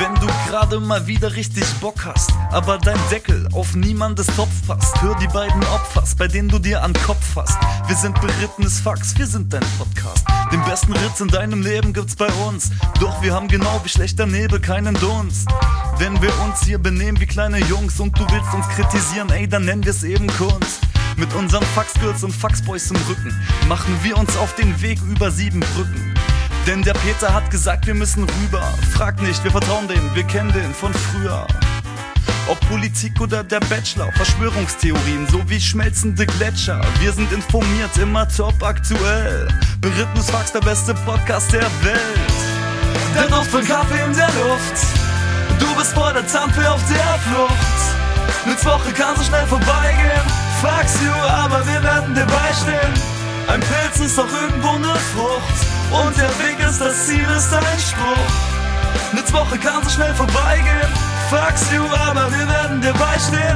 Wenn du gerade mal wieder richtig Bock hast, aber dein Deckel auf niemandes Topf passt, hör die beiden Opfers, bei denen du dir an Kopf fasst. Wir sind berittenes Fax, wir sind dein Podcast. Den besten Ritz in deinem Leben gibt's bei uns. Doch wir haben genau wie schlechter Nebel keinen Dunst. Wenn wir uns hier benehmen wie kleine Jungs und du willst uns kritisieren, ey, dann nennen wir's eben Kunst. Mit unseren Faxgirls und Faxboys im Rücken machen wir uns auf den Weg über 7 Brücken. Denn der Peter hat gesagt, wir müssen rüber. Frag nicht, wir vertrauen denen, wir kennen den von früher. Ob Politik oder der Bachelor, Verschwörungstheorien sowie schmelzende Gletscher. Wir sind informiert, immer top aktuell. Berittenes Fax, der beste Podcast der Welt. Der Duft von Kaffee in der Luft. Du bist vor der Zampe auf der Flucht. Eine Woche kann so schnell vorbeigehen. Fax you, aber wir werden dir beistehen. Ein Pilz ist doch irgendwo eine Frucht. Und der Weg ist das Ziel, ist ein Spruch. Eine Woche kann so schnell vorbeigehen. Fuck you, aber wir werden dir beistehen.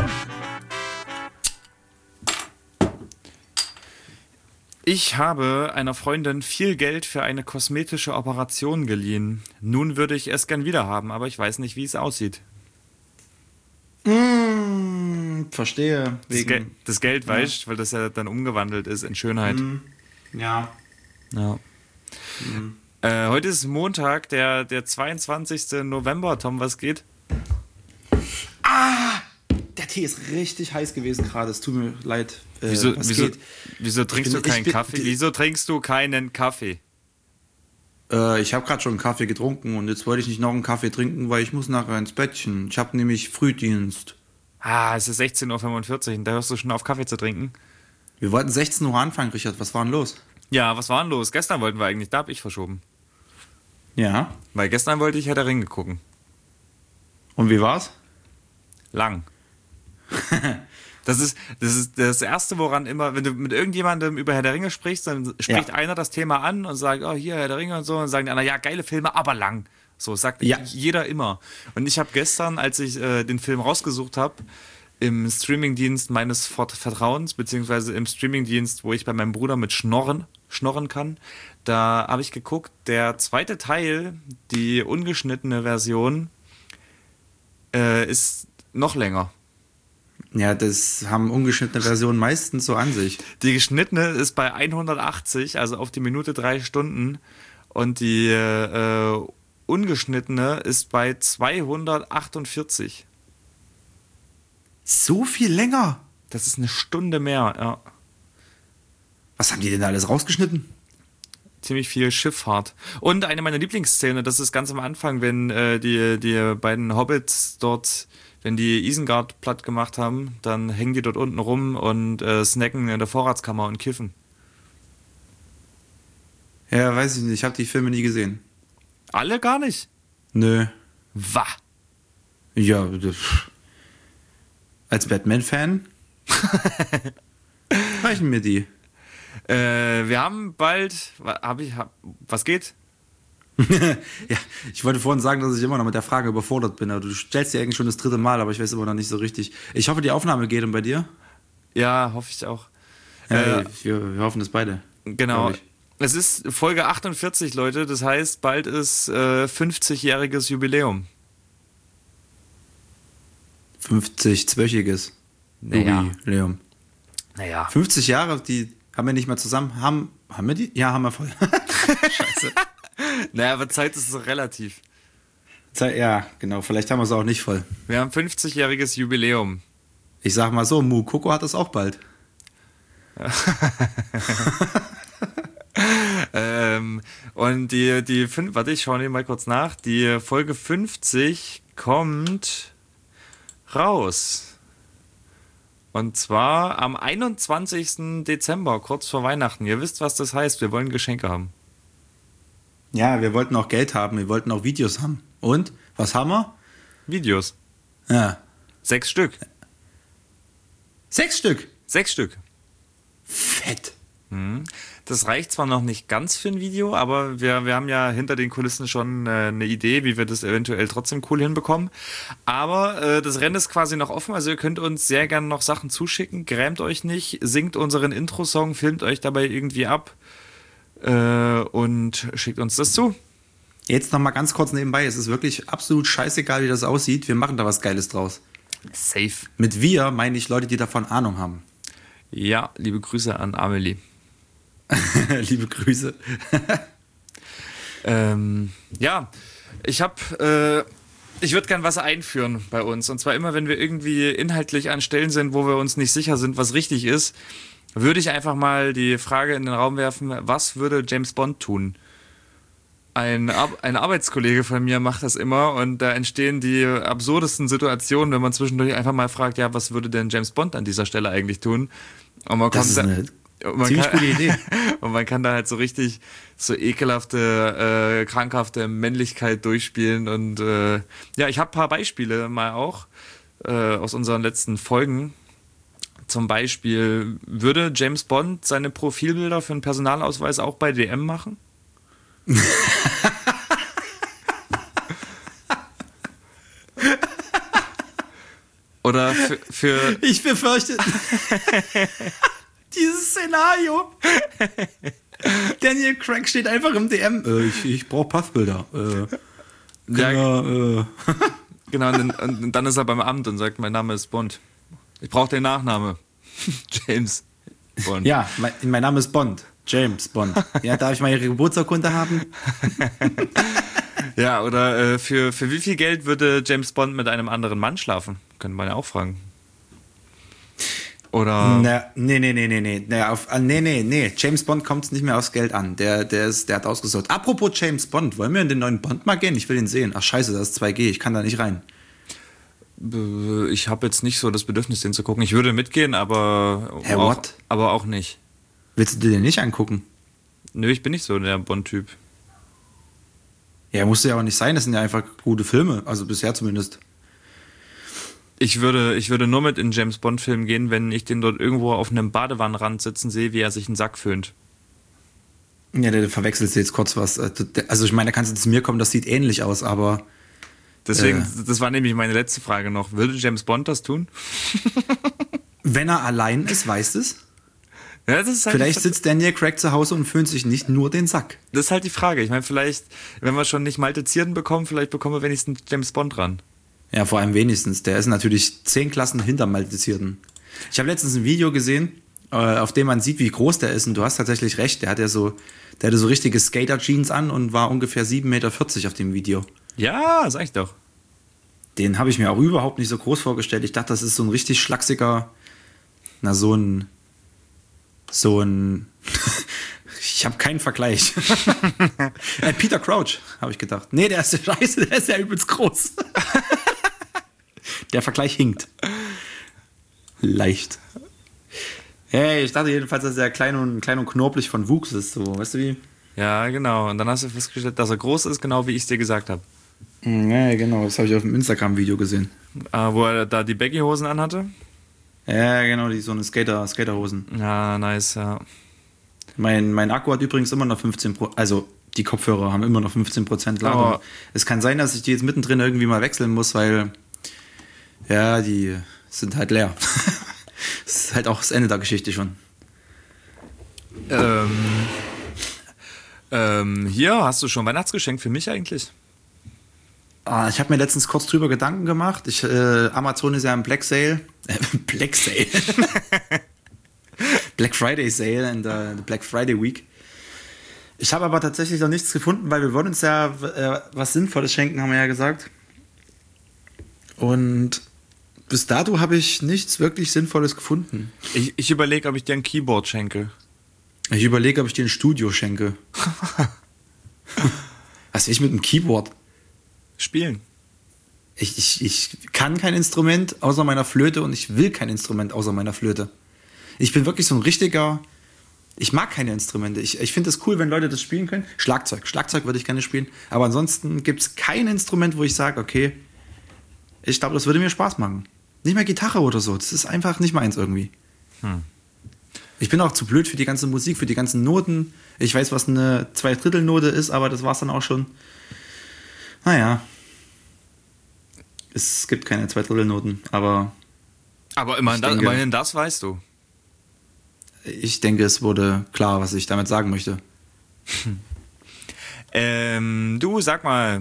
Ich habe einer Freundin viel Geld für eine kosmetische Operation geliehen. Nun würde ich es gern wieder haben, aber ich weiß nicht, wie es aussieht. Verstehe. Das Geld weicht, weil das ja dann umgewandelt ist in Schönheit. Ja. Ja. Heute ist Montag, der 22. November. Tom, was geht? Der Tee ist richtig heiß gewesen gerade. Es tut mir leid. Wieso trinkst du keinen Kaffee? Wieso trinkst du keinen Kaffee? Ich habe gerade schon einen Kaffee getrunken und jetzt wollte ich nicht noch einen Kaffee trinken, weil ich muss nachher ins Bettchen. Ich habe nämlich Frühdienst. Es ist 16:45 Uhr und da hörst du schon auf, Kaffee zu trinken? Wir wollten 16 Uhr anfangen, Richard. Was war denn los? Ja, was war denn los? Gestern wollten wir eigentlich, da habe ich verschoben. Ja. Weil gestern wollte ich Herr der Ringe gucken. Und wie war's? Lang. Das ist das Erste, woran immer, wenn du mit irgendjemandem über Herr der Ringe sprichst, dann spricht einer das Thema an und sagt, oh, hier Herr der Ringe und so, und sagen die anderen, ja, geile Filme, aber lang. So sagt jeder immer. Und ich habe gestern, als ich den Film rausgesucht habe, im Streamingdienst meines Vertrauens, beziehungsweise im Streamingdienst, wo ich bei meinem Bruder mit schnorren kann, da habe ich geguckt, der zweite Teil, die ungeschnittene Version, ist noch länger. Ja, das haben ungeschnittene Versionen meistens so an sich. Die geschnittene ist bei 180, also auf die Minute 3 Stunden. Und die ungeschnittene ist bei 248. So viel länger? Das ist eine Stunde mehr, ja. Was haben die denn da alles rausgeschnitten? Ziemlich viel Schifffahrt. Und eine meiner Lieblingsszene, das ist ganz am Anfang, wenn die beiden Hobbits dort, wenn die Isengard platt gemacht haben, dann hängen die dort unten rum und snacken in der Vorratskammer und kiffen. Ja, weiß ich nicht. Ich habe die Filme nie gesehen. Alle gar nicht? Nö. Wah. Ja, als Batman-Fan reichen mir die. Wir haben bald... Was geht? Ja, ich wollte vorhin sagen, dass ich immer noch mit der Frage überfordert bin. Aber du stellst dir eigentlich schon das 3. Mal, aber ich weiß immer noch nicht so richtig. Ich hoffe, die Aufnahme geht. Und bei dir? Ja, hoffe ich auch. Ja, wir hoffen das beide. Genau. Es ist Folge 48, Leute. Das heißt, bald ist 50-jähriges Jubiläum. 50-zwöchiges Jubiläum. Naja. 50 Jahre, die haben wir nicht mehr zusammen. Haben wir die? Ja, haben wir voll. Scheiße. Naja, aber Zeit ist so relativ. Ja, genau. Vielleicht haben wir es auch nicht voll. Wir haben 50-jähriges Jubiläum. Ich sag mal so, Coco hat es auch bald. Und warte, ich schaue mal kurz nach. Die Folge 50 kommt raus. Und zwar am 21. Dezember, kurz vor Weihnachten. Ihr wisst, was das heißt. Wir wollen Geschenke haben. Ja, wir wollten auch Geld haben. Wir wollten auch Videos haben. Und? Was haben wir? Videos. Ja. 6 Stück. 6 Stück? 6 Stück. Fett. Das reicht zwar noch nicht ganz für ein Video, aber wir haben ja hinter den Kulissen schon eine Idee, wie wir das eventuell trotzdem cool hinbekommen. Aber das Rennen ist quasi noch offen, also ihr könnt uns sehr gerne noch Sachen zuschicken. Grämt euch nicht, singt unseren Intro-Song, filmt euch dabei irgendwie ab und schickt uns das zu. Jetzt noch mal ganz kurz nebenbei, es ist wirklich absolut scheißegal, wie das aussieht. Wir machen da was Geiles draus. Safe. Mit wir meine ich Leute, die davon Ahnung haben. Ja, liebe Grüße an Amelie. Liebe Grüße. Ja, ich würde gern was einführen bei uns. Und zwar immer, wenn wir irgendwie inhaltlich an Stellen sind, wo wir uns nicht sicher sind, was richtig ist, würde ich einfach mal die Frage in den Raum werfen, was würde James Bond tun? Ein Arbeitskollege von mir macht das immer und da entstehen die absurdesten Situationen, wenn man zwischendurch einfach mal fragt, ja, was würde denn James Bond an dieser Stelle eigentlich tun? Und man Das ist eine ziemlich gute Idee. Und man kann da halt so richtig so ekelhafte, krankhafte Männlichkeit durchspielen. Und ja, ich habe ein paar Beispiele mal auch aus unseren letzten Folgen. Zum Beispiel, würde James Bond seine Profilbilder für einen Personalausweis auch bei DM machen? Oder für Ich befürchte dieses Szenario. Daniel Craig steht einfach im DM. Ich brauche Passbilder. Genau, und dann ist er beim Amt und sagt, mein Name ist Bond. Ich brauche den Nachname. James Bond. Ja, mein Name ist Bond. James Bond. Ja, darf ich mal Ihre Geburtsurkunde haben? Ja, oder für wie viel Geld würde James Bond mit einem anderen Mann schlafen? Könnte man ja auch fragen. Oder. Nee. James Bond kommt es nicht mehr aufs Geld an. Der hat ausgesorgt. Apropos James Bond, wollen wir in den neuen Bond mal gehen? Ich will ihn sehen. Ach scheiße, das ist 2G, ich kann da nicht rein. Ich habe jetzt nicht so das Bedürfnis, den zu gucken. Ich würde mitgehen, aber, aber auch nicht. Willst du dir den nicht angucken? Nö, ich bin nicht so der Bond-Typ. Ja, musste ja auch nicht sein, das sind ja einfach gute Filme, also bisher zumindest. Ich würde nur mit in James Bond-Film gehen, wenn ich den dort irgendwo auf einem Badewannenrand sitzen sehe, wie er sich einen Sack föhnt. Ja, du verwechselst jetzt kurz was. Also ich meine, da kannst du zu mir kommen, das sieht ähnlich aus, aber... Deswegen, das war nämlich meine letzte Frage noch. Würde James Bond das tun? Wenn er allein ist, weißt du es? Ja, das ist halt vielleicht sitzt Daniel Craig zu Hause und föhnt sich nicht nur den Sack. Das ist halt die Frage. Ich meine, vielleicht, wenn wir schon nicht Maltezierten bekommen, vielleicht bekommen wir wenigstens James Bond ran. Ja, vor allem wenigstens. Der ist natürlich 10 Klassen hinter Maltezierten. Ich habe letztens ein Video gesehen, auf dem man sieht, wie groß der ist. Und du hast tatsächlich recht. Der hatte so richtige Skater-Jeans an und war ungefähr 7,40 Meter auf dem Video. Ja, sag ich doch. Den habe ich mir auch überhaupt nicht so groß vorgestellt. Ich dachte, das ist so ein richtig schlachsiger, so ein ich habe keinen Vergleich. Peter Crouch, habe ich gedacht. Nee, der ist ja scheiße, der ist ja übelst groß. Der Vergleich hinkt. Leicht. Hey, ich dachte jedenfalls, dass er klein und knorpelig von Wuchs ist. So, weißt du wie? Ja, genau. Und dann hast du festgestellt, dass er groß ist, genau wie ich es dir gesagt habe. Ja, genau. Das habe ich auf dem Instagram-Video gesehen. Wo er da die Baggy-Hosen anhatte? Ja, genau, so eine Skaterhosen. Ja, nice, ja. Mein Akku hat übrigens immer noch 15%, also die Kopfhörer haben immer noch 15% Ladung. Oh. Es kann sein, dass ich die jetzt mittendrin irgendwie mal wechseln muss, weil ja, die sind halt leer. Das ist halt auch das Ende der Geschichte schon. Hier, hast du schon Weihnachtsgeschenk für mich eigentlich? Ich habe mir letztens kurz drüber Gedanken gemacht. Amazon ist ja im Black Sale. Black Sale. Black Friday Sale in der Black Friday Week. Ich habe aber tatsächlich noch nichts gefunden, weil wir wollen uns ja was Sinnvolles schenken, haben wir ja gesagt. Und bis dato habe ich nichts wirklich Sinnvolles gefunden. Ich überlege, ob ich dir ein Keyboard schenke. Ich überlege, ob ich dir ein Studio schenke. Was will ich mit einem Keyboard? Spielen. Ich kann kein Instrument außer meiner Flöte und ich will kein Instrument außer meiner Flöte. Ich bin wirklich so ein richtiger... Ich mag keine Instrumente. Ich finde es cool, wenn Leute das spielen können. Schlagzeug würde ich gerne spielen. Aber ansonsten gibt es kein Instrument, wo ich sage, okay, ich glaube, das würde mir Spaß machen. Nicht mal Gitarre oder so. Das ist einfach nicht meins irgendwie. Ich bin auch zu blöd für die ganze Musik, für die ganzen Noten. Ich weiß, was eine Zweidrittelnote ist, aber das war es dann auch schon. Naja. Es gibt keine Zweidrittelnoten, aber... Aber immerhin das weißt du. Ich denke, es wurde klar, was ich damit sagen möchte. Du, sag mal.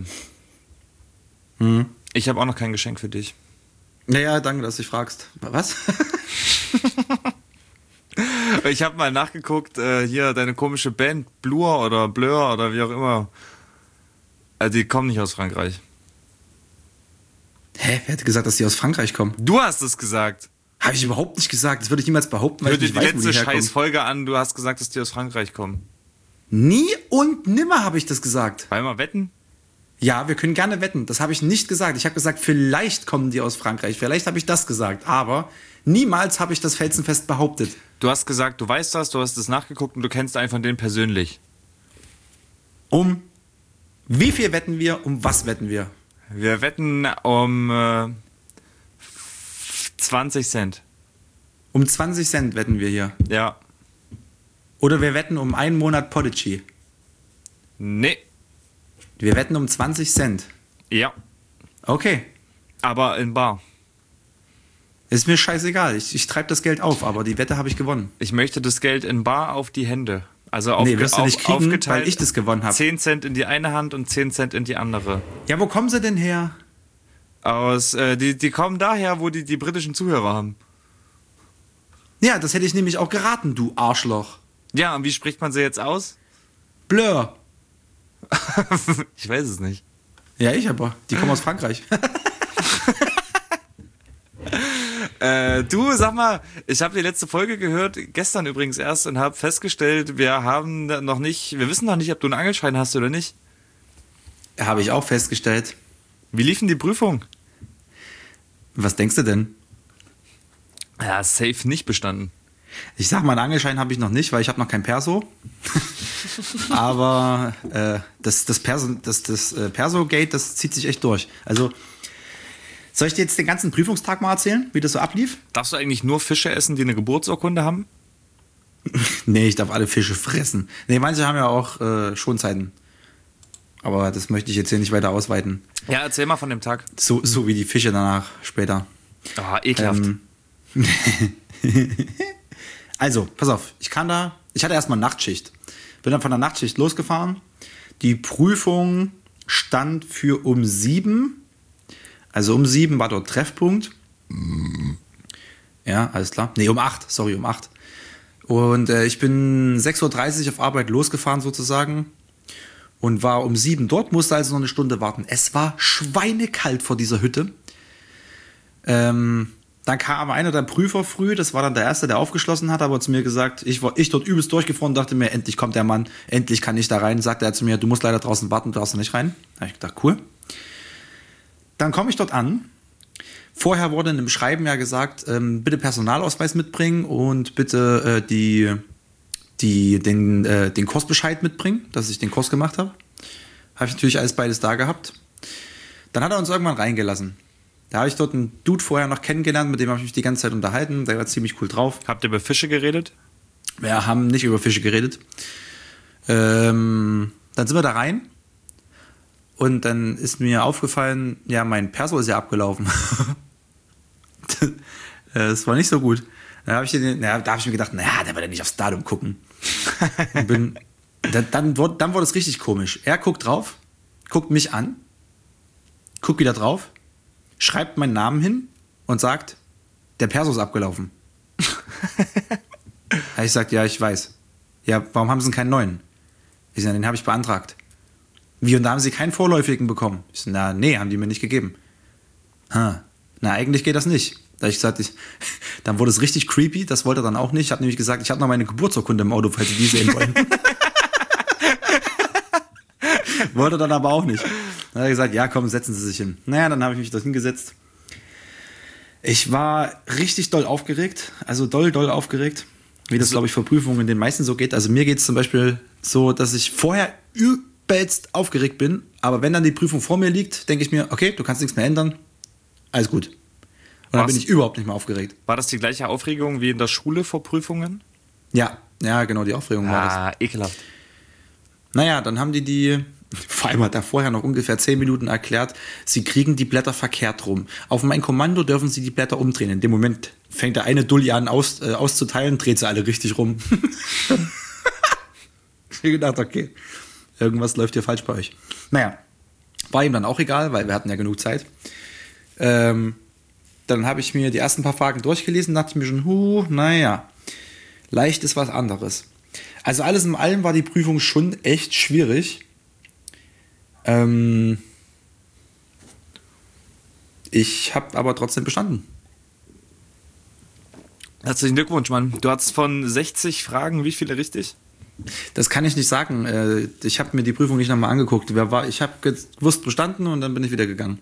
Ich habe auch noch kein Geschenk für dich. Naja, danke, dass du dich fragst. Was? Ich habe mal nachgeguckt, hier deine komische Band, Blur oder Blur oder wie auch immer. Die kommen nicht aus Frankreich. Hä? Wer hätte gesagt, dass die aus Frankreich kommen? Du hast es gesagt. Habe ich überhaupt nicht gesagt. Das würde ich niemals behaupten, weil Hör ich dir nicht die weiß, wo letzte die herkommen. Scheißfolge an, du hast gesagt, dass die aus Frankreich kommen. Nie und nimmer habe ich das gesagt. Wollen wir wetten? Ja, wir können gerne wetten. Das habe ich nicht gesagt. Ich habe gesagt, vielleicht kommen die aus Frankreich. Vielleicht habe ich das gesagt. Aber niemals habe ich das felsenfest behauptet. Du hast gesagt, du weißt das, du hast es nachgeguckt und du kennst einen von denen persönlich. Um wie viel wetten wir? Um was wetten wir? Wir wetten um 20 Cent. Um 20 Cent wetten wir hier. Ja. Oder wir wetten um einen Monat Podigy. Nee. Wir wetten um 20 Cent. Ja. Okay. Aber in bar. Ist mir scheißegal. Ich treibe das Geld auf, aber die Wette habe ich gewonnen. Ich möchte das Geld in bar auf die Hände. Also wirst du nicht kriegen, aufgeteilt, weil ich das gewonnen habe. 10 Cent in die eine Hand und 10 Cent in die andere. Ja, wo kommen sie denn her? Die kommen daher, wo die britischen Zuhörer haben. Ja, das hätte ich nämlich auch geraten, du Arschloch. Ja, und wie spricht man sie jetzt aus? Blur. Ich weiß es nicht. Ja, ich aber. Die kommen aus Frankreich. Du, sag mal, ich habe die letzte Folge gehört, gestern übrigens erst, und habe festgestellt, wir wissen noch nicht, ob du einen Angelschein hast oder nicht. Habe ich auch festgestellt. Wie liefen die Prüfung? Was denkst du denn? Ja, safe nicht bestanden. Ich sag mal, einen Angelschein habe ich noch nicht, weil ich habe noch kein Perso. Aber das Perso-Gate, das zieht sich echt durch. Also, soll ich dir jetzt den ganzen Prüfungstag mal erzählen, wie das so ablief? Darfst du eigentlich nur Fische essen, die eine Geburtsurkunde haben? Nee, ich darf alle Fische fressen. Nee, manche haben ja auch Schonzeiten. Aber das möchte ich jetzt hier nicht weiter ausweiten. Ja, erzähl mal von dem Tag. So wie die Fische danach später. Ah, ekelhaft. Also, pass auf, ich hatte erstmal Nachtschicht. Bin dann von der Nachtschicht losgefahren. Die Prüfung stand für um 7. Also um 7 war dort Treffpunkt. Ja, alles klar. Nee, um 8. Sorry, um 8. Und ich bin 6.30 Uhr auf Arbeit losgefahren sozusagen. Und war um 7 dort, musste also noch eine Stunde warten. Es war schweinekalt vor dieser Hütte. Dann kam einer der Prüfer früh, das war dann der Erste, der aufgeschlossen hat, aber zu mir gesagt, ich dort übelst durchgefroren, dachte mir, endlich kommt der Mann, endlich kann ich da rein. Sagte er zu mir, du musst leider draußen warten, du darfst nicht rein. Da habe ich gedacht, cool. Dann komme ich dort an. Vorher wurde in dem Schreiben ja gesagt, bitte Personalausweis mitbringen und bitte den Kursbescheid mitbringen, dass ich den Kurs gemacht habe. Habe ich natürlich alles beides da gehabt. Dann hat er uns irgendwann reingelassen. Da habe ich dort einen Dude vorher noch kennengelernt, mit dem habe ich mich die ganze Zeit unterhalten. Der war ziemlich cool drauf. Habt ihr über Fische geredet? Wir haben nicht über Fische geredet. Dann sind wir da rein. Und dann ist mir aufgefallen, ja, mein Perso ist ja abgelaufen. Das war nicht so gut. Da habe ich mir gedacht, naja, der wird ja nicht aufs Datum gucken. Dann wurde es richtig komisch. Er guckt drauf, guckt mich an, guckt wieder drauf, schreibt meinen Namen hin und sagt, der Perso ist abgelaufen. Ich sag, ja, ich weiß. Ja, warum haben sie denn keinen neuen? Ich sag, den habe ich beantragt. Wie, und da haben sie keinen vorläufigen bekommen? Ich sag, nee, haben die mir nicht gegeben. Na, eigentlich geht das nicht. Da habe ich gesagt, dann wurde es richtig creepy, das wollte er dann auch nicht. Ich habe nämlich gesagt, ich habe noch meine Geburtsurkunde im Auto, falls Sie die sehen wollen. Wollte dann aber auch nicht. Dann hat er gesagt, ja komm, setzen Sie sich hin. Naja, dann habe ich mich da hingesetzt. Ich war richtig doll aufgeregt, also doll aufgeregt, wie das, glaube ich, für Prüfungen den meisten so geht. Also mir geht es zum Beispiel so, dass ich vorher übelst aufgeregt bin, aber wenn dann die Prüfung vor mir liegt, denke ich mir, okay, du kannst nichts mehr ändern, alles gut. Und dann bin ich überhaupt nicht mehr aufgeregt. War das die gleiche Aufregung wie in der Schule vor Prüfungen? Ja, genau, die Aufregung war das. Ekelhaft. Naja, dann haben die, vor allem hat er vorher noch ungefähr 10 Minuten erklärt, sie kriegen die Blätter verkehrt rum. Auf mein Kommando dürfen sie die Blätter umdrehen. In dem Moment fängt der eine Dulli an auszuteilen, dreht sie alle richtig rum. Ich habe gedacht, okay, Irgendwas läuft hier falsch bei euch. Naja, war ihm dann auch egal, weil wir hatten ja genug Zeit. Dann habe ich mir die ersten paar Fragen durchgelesen, dachte ich mir schon, naja, leicht ist was anderes. Also alles in allem war die Prüfung schon echt schwierig. Ich habe aber trotzdem bestanden. Herzlichen Glückwunsch, Mann. Du hattest von 60 Fragen wie viele richtig? Das kann ich nicht sagen. Ich habe mir die Prüfung nicht nochmal angeguckt. Ich habe gewusst bestanden und dann bin ich wieder gegangen.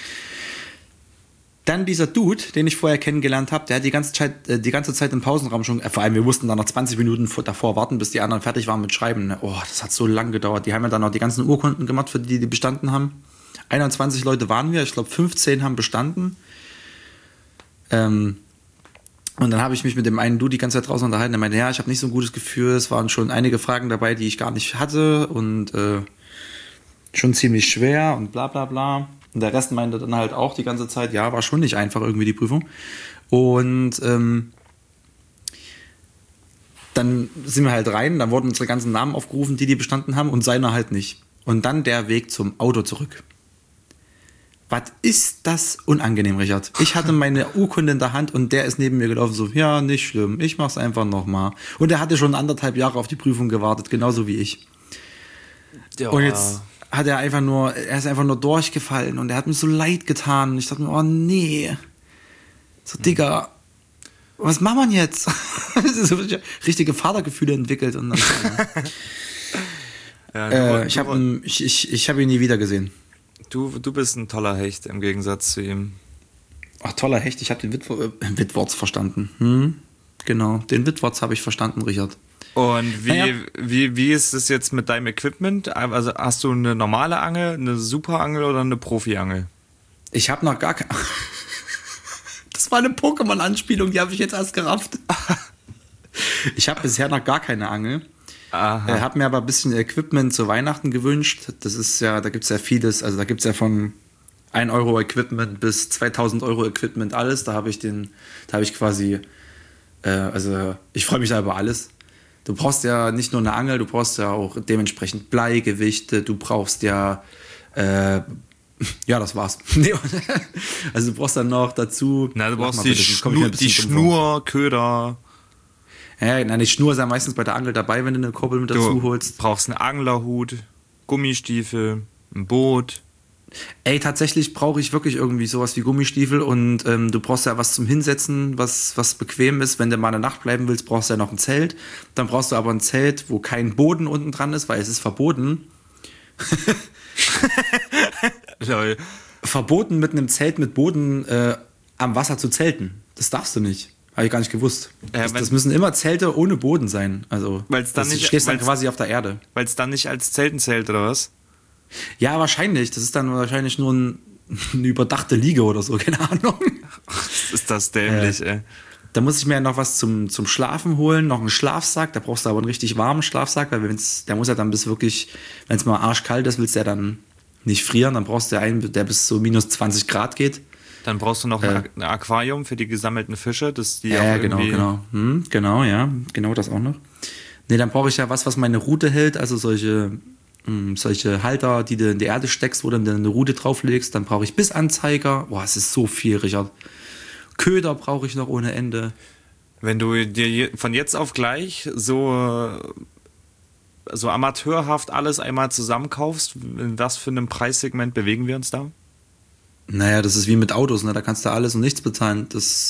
Dann dieser Dude, den ich vorher kennengelernt habe, der hat die ganze Zeit im Pausenraum schon, vor allem wir mussten dann noch 20 Minuten davor warten, bis die anderen fertig waren mit Schreiben. Oh, das hat so lang gedauert. Die haben ja dann noch die ganzen Urkunden gemacht, für die bestanden haben. 21 Leute waren wir, ich glaube 15 haben bestanden. Und dann habe ich mich mit dem einen Dude die ganze Zeit draußen unterhalten. Der meinte, ja, ich habe nicht so ein gutes Gefühl. Es waren schon einige Fragen dabei, die ich gar nicht hatte und schon ziemlich schwer und bla bla bla. Und der Rest meinte dann halt auch die ganze Zeit, ja, war schon nicht einfach irgendwie die Prüfung. Und dann sind wir halt rein, dann wurden unsere ganzen Namen aufgerufen, die bestanden haben und seiner halt nicht. Und dann der Weg zum Auto zurück. Was ist das unangenehm, Richard? Ich hatte meine Urkunde in der Hand und der ist neben mir gelaufen, so, ja, nicht schlimm, ich mach's einfach nochmal. Und er hatte schon 1,5 Jahre auf die Prüfung gewartet, genauso wie ich. Ja. Und jetzt hat er ist einfach nur durchgefallen und er hat mir so leid getan. Und ich dachte mir, oh nee. So, Digga, was macht man jetzt? So richtige Vatergefühle entwickelt. Und dann, ich habe ihn nie wieder gesehen. Du bist ein toller Hecht im Gegensatz zu ihm. Ach, toller Hecht, ich habe den Witworts verstanden. Genau, den Witworts habe ich verstanden, Richard. Und wie ist es jetzt mit deinem Equipment? Also hast du eine normale Angel, eine Superangel oder eine Profi-Angel? Ich habe noch gar keine. Das war eine Pokémon-Anspielung, die habe ich jetzt erst gerafft. Ich habe bisher noch gar keine Angel. Habe mir aber ein bisschen Equipment zu Weihnachten gewünscht. Das ist ja, da gibt es ja vieles. Also da gibt es ja von 1 Euro Equipment bis 2000 Euro Equipment alles. Da habe ich quasi, also ich freue mich da über alles. Du brauchst ja nicht nur eine Angel, du brauchst ja auch dementsprechend Bleigewichte, du brauchst ja, ja, das war's. Also du brauchst dann noch dazu... Na, du brauchst die Schnur, Köder... Ja, nein, die Schnur ist ja meistens bei der Angel dabei, wenn du eine Koppel mit dazu holst. Du brauchst einen Anglerhut, Gummistiefel, ein Boot. Ey, tatsächlich brauche ich wirklich irgendwie sowas wie Gummistiefel und du brauchst ja was zum Hinsetzen, was bequem ist. Wenn du mal eine Nacht bleiben willst, brauchst du ja noch ein Zelt. Dann brauchst du aber ein Zelt, wo kein Boden unten dran ist, weil es ist verboten. Lol. Verboten mit einem Zelt mit Boden am Wasser zu zelten. Das darfst du nicht. Habe ich gar nicht gewusst. Das müssen immer Zelte ohne Boden sein. Also du stehst dann quasi auf der Erde. Weil es dann nicht als Zelten zählt, oder was? Ja, wahrscheinlich. Das ist dann wahrscheinlich nur eine überdachte Liege oder so, keine Ahnung. Ist das dämlich, ey. Da muss ich mir noch was zum Schlafen holen, noch einen Schlafsack. Da brauchst du aber einen richtig warmen Schlafsack, weil der muss ja dann wenn es mal arschkalt ist, willst du ja dann nicht frieren. Dann brauchst du einen, der bis so minus 20 Grad geht. Dann brauchst du noch ein Aquarium für die gesammelten Fische, dass die auch irgendwie... Genau, das auch noch. Nee, dann brauche ich ja was meine Rute hält, also solche Halter, die du in die Erde steckst, wo du dann eine Rute drauflegst. Dann brauche ich Bissanzeiger. Boah, es ist so viel, Richard. Köder brauche ich noch ohne Ende. Wenn du dir von jetzt auf gleich so amateurhaft alles einmal zusammenkaufst, in was für einem Preissegment bewegen wir uns da? Naja, das ist wie mit Autos, ne? Da kannst du alles und nichts bezahlen.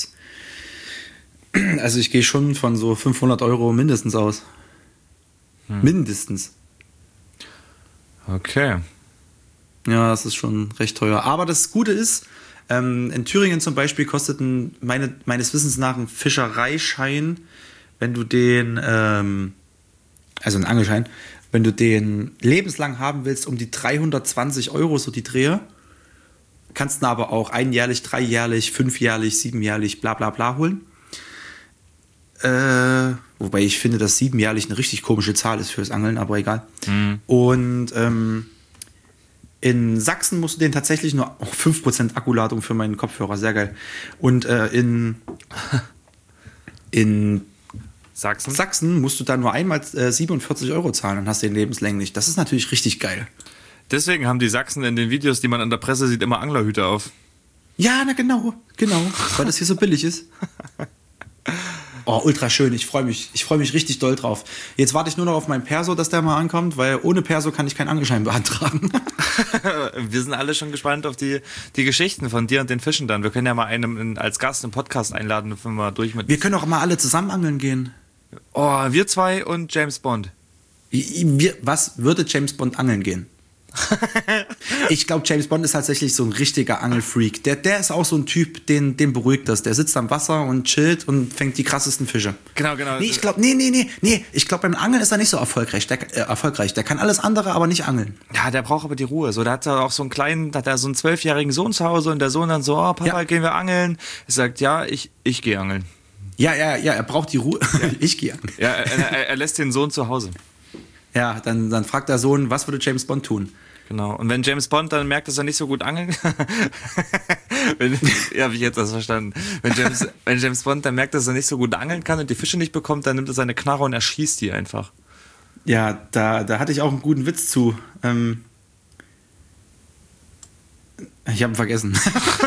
Also ich gehe schon von so 500 Euro mindestens aus. Mindestens. Okay. Ja, das ist schon recht teuer. Aber das Gute ist, in Thüringen zum Beispiel kostet meines Wissens nach ein Fischereischein, wenn du den, also ein Angelschein, wenn du den lebenslang haben willst, um die 320 Euro, so die Drehe. Kannst du aber auch einjährlich, 3-jährlich, 5-jährlich, 7-jährlich, bla bla bla holen. Wobei ich finde, dass 7-jährlich eine richtig komische Zahl ist fürs Angeln, aber egal. Und in Sachsen musst du den tatsächlich nur 5% Akkuladung für meinen Kopfhörer, sehr geil. Und in Sachsen musst du da nur einmal 47 € zahlen und hast den lebenslänglich. Das ist natürlich richtig geil. Deswegen haben die Sachsen in den Videos, die man an der Presse sieht, immer Anglerhüte auf. Ja, na genau. Weil das hier so billig ist. Oh, ultra schön. Ich freue mich richtig doll drauf. Jetzt warte ich nur noch auf meinen Perso, dass der mal ankommt, weil ohne Perso kann ich keinen Angelschein beantragen. Wir sind alle schon gespannt auf die Geschichten von dir und den Fischen dann. Wir können ja mal einen als Gast im Podcast einladen, wenn wir durch mit. Wir können auch mal alle zusammen angeln gehen. Oh, wir zwei und James Bond. Was würde James Bond angeln gehen? Ich glaube, James Bond ist tatsächlich so ein richtiger Angelfreak. Der ist auch so ein Typ, den beruhigt das. Der sitzt am Wasser und chillt und fängt die krassesten Fische. Genau. Nee, ich glaube, beim Angeln ist er nicht so erfolgreich. Der kann alles andere, aber nicht angeln. Ja, der braucht aber die Ruhe. So, der hat ja auch so einen 12-jährigen Sohn zu Hause und der Sohn dann so, oh, Papa, gehen wir angeln? Er sagt, ja, ich gehe angeln. Ja, er braucht die Ruhe. Ich gehe angeln. Ja, er lässt den Sohn zu Hause. Ja, dann fragt der Sohn, was würde James Bond tun? Genau. Und wenn James Bond dann merkt, dass er nicht so gut angeln kann, habe ich jetzt das verstanden. Wenn James Bond dann merkt, dass er nicht so gut angeln kann und die Fische nicht bekommt, dann nimmt er seine Knarre und erschießt die einfach. Ja, da hatte ich auch einen guten Witz zu. Ich habe ihn vergessen.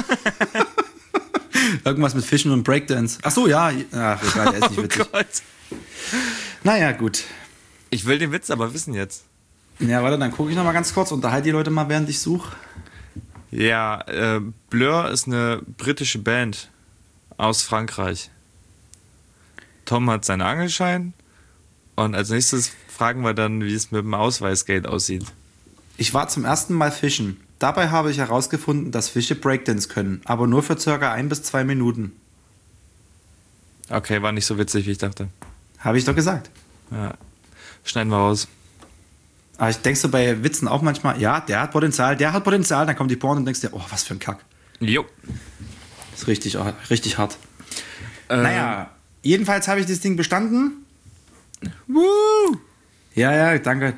Irgendwas mit Fischen und Breakdance. Ach so, ja. Ach, egal, der ist nicht witzig. Oh Gott. Naja, gut. Ich will den Witz aber wissen jetzt. Ja, warte, dann gucke ich noch mal ganz kurz. Unterhalte die Leute mal, während ich suche. Ja, Blur ist eine britische Band aus Frankreich. Tom hat seinen Angelschein und als nächstes fragen wir dann, wie es mit dem Ausweisgeld aussieht. Ich war zum ersten Mal fischen. Dabei habe ich herausgefunden, dass Fische Breakdance können, aber nur für ca. 1 bis 2 Minuten. Okay, war nicht so witzig, wie ich dachte. Habe ich doch gesagt. Ja, schneiden wir raus. Aber ich denkst du bei Witzen auch manchmal, ja, der hat Potenzial, dann kommt die Porn und denkst dir, oh, was für ein Kack. Jo. Das ist richtig hart. Naja, jedenfalls habe ich das Ding bestanden. Woo! Ja, danke.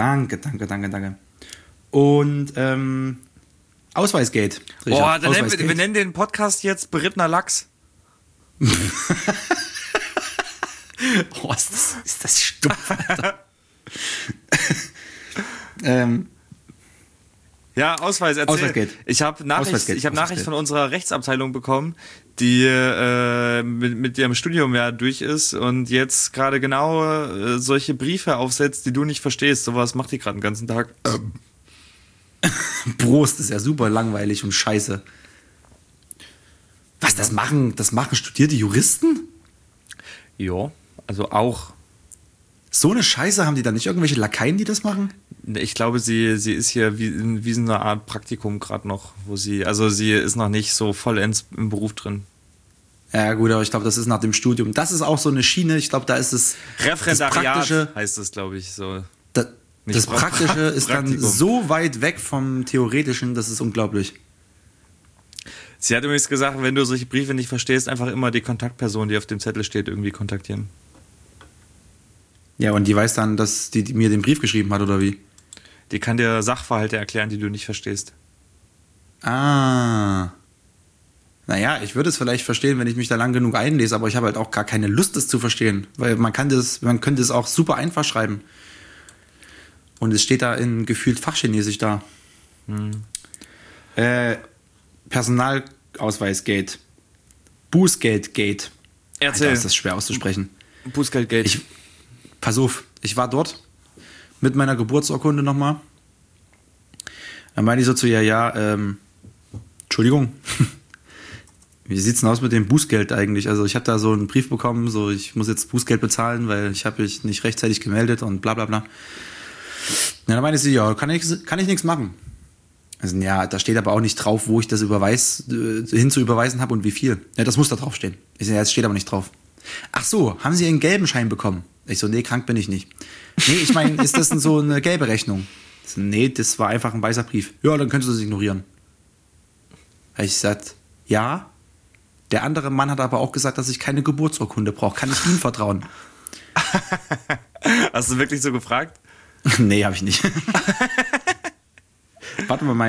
Und Ausweisgeld. Richard, wir nennen den Podcast jetzt Berittener Lachs. Oh, ist das stumpf, Alter. Ja, Ausweis, erzähl. Ausweisgeld. Ich habe Nachricht von unserer Rechtsabteilung bekommen, die mit ihrem Studium ja durch ist und jetzt gerade genau solche Briefe aufsetzt, die du nicht verstehst. Sowas macht die gerade den ganzen Tag. Prost, ist ja super langweilig und scheiße. Was, das machen studierte Juristen? Ja, also auch. So eine Scheiße, haben die da nicht irgendwelche Lakaien, die das machen? Ich glaube, sie ist hier wie so eine Art Praktikum gerade noch, sie ist noch nicht so vollends im Beruf drin. Ja gut, aber ich glaube, das ist nach dem Studium. Das ist auch so eine Schiene, ich glaube, da ist es Referendariat heißt es, glaube ich, so. Das Praktische ist dann so weit weg vom Theoretischen, das ist unglaublich. Sie hat übrigens gesagt, wenn du solche Briefe nicht verstehst, einfach immer die Kontaktperson, die auf dem Zettel steht, irgendwie kontaktieren. Ja, und die weiß dann, dass die mir den Brief geschrieben hat, oder wie? Die kann dir Sachverhalte erklären, die du nicht verstehst. Ah. Naja, ich würde es vielleicht verstehen, wenn ich mich da lang genug einlese, aber ich habe halt auch gar keine Lust, das zu verstehen. Weil man könnte es auch super einfach schreiben. Und es steht da in gefühlt Fachchinesisch da. Personalausweisgate. Bußgeldgate. Erzähl. Alter, ist das schwer auszusprechen. Bußgeldgate. Pass auf, ich war dort mit meiner Geburtsurkunde nochmal. Dann meinte ich so zu ihr, Entschuldigung, wie sieht's denn aus mit dem Bußgeld eigentlich? Also ich habe da so einen Brief bekommen, so ich muss jetzt Bußgeld bezahlen, weil ich habe mich nicht rechtzeitig gemeldet und bla bla bla. Ja, dann meinte sie, ja, kann ich nichts machen. Also ja, da steht aber auch nicht drauf, wo ich das hin zu überweisen habe und wie viel. Ja, das muss da drauf stehen. Ich sage, ja, das steht aber nicht drauf. Ach so, haben Sie einen gelben Schein bekommen? Ich so, nee, krank bin ich nicht. Nee, ich meine, ist das denn so eine gelbe Rechnung? Ich so, nee, das war einfach ein weißer Brief. Ja, dann könntest du das ignorieren. Ich sagte, ja. Der andere Mann hat aber auch gesagt, dass ich keine Geburtsurkunde brauche. Kann ich ihm vertrauen? Hast du wirklich so gefragt? Nee, habe ich nicht. Warte mal,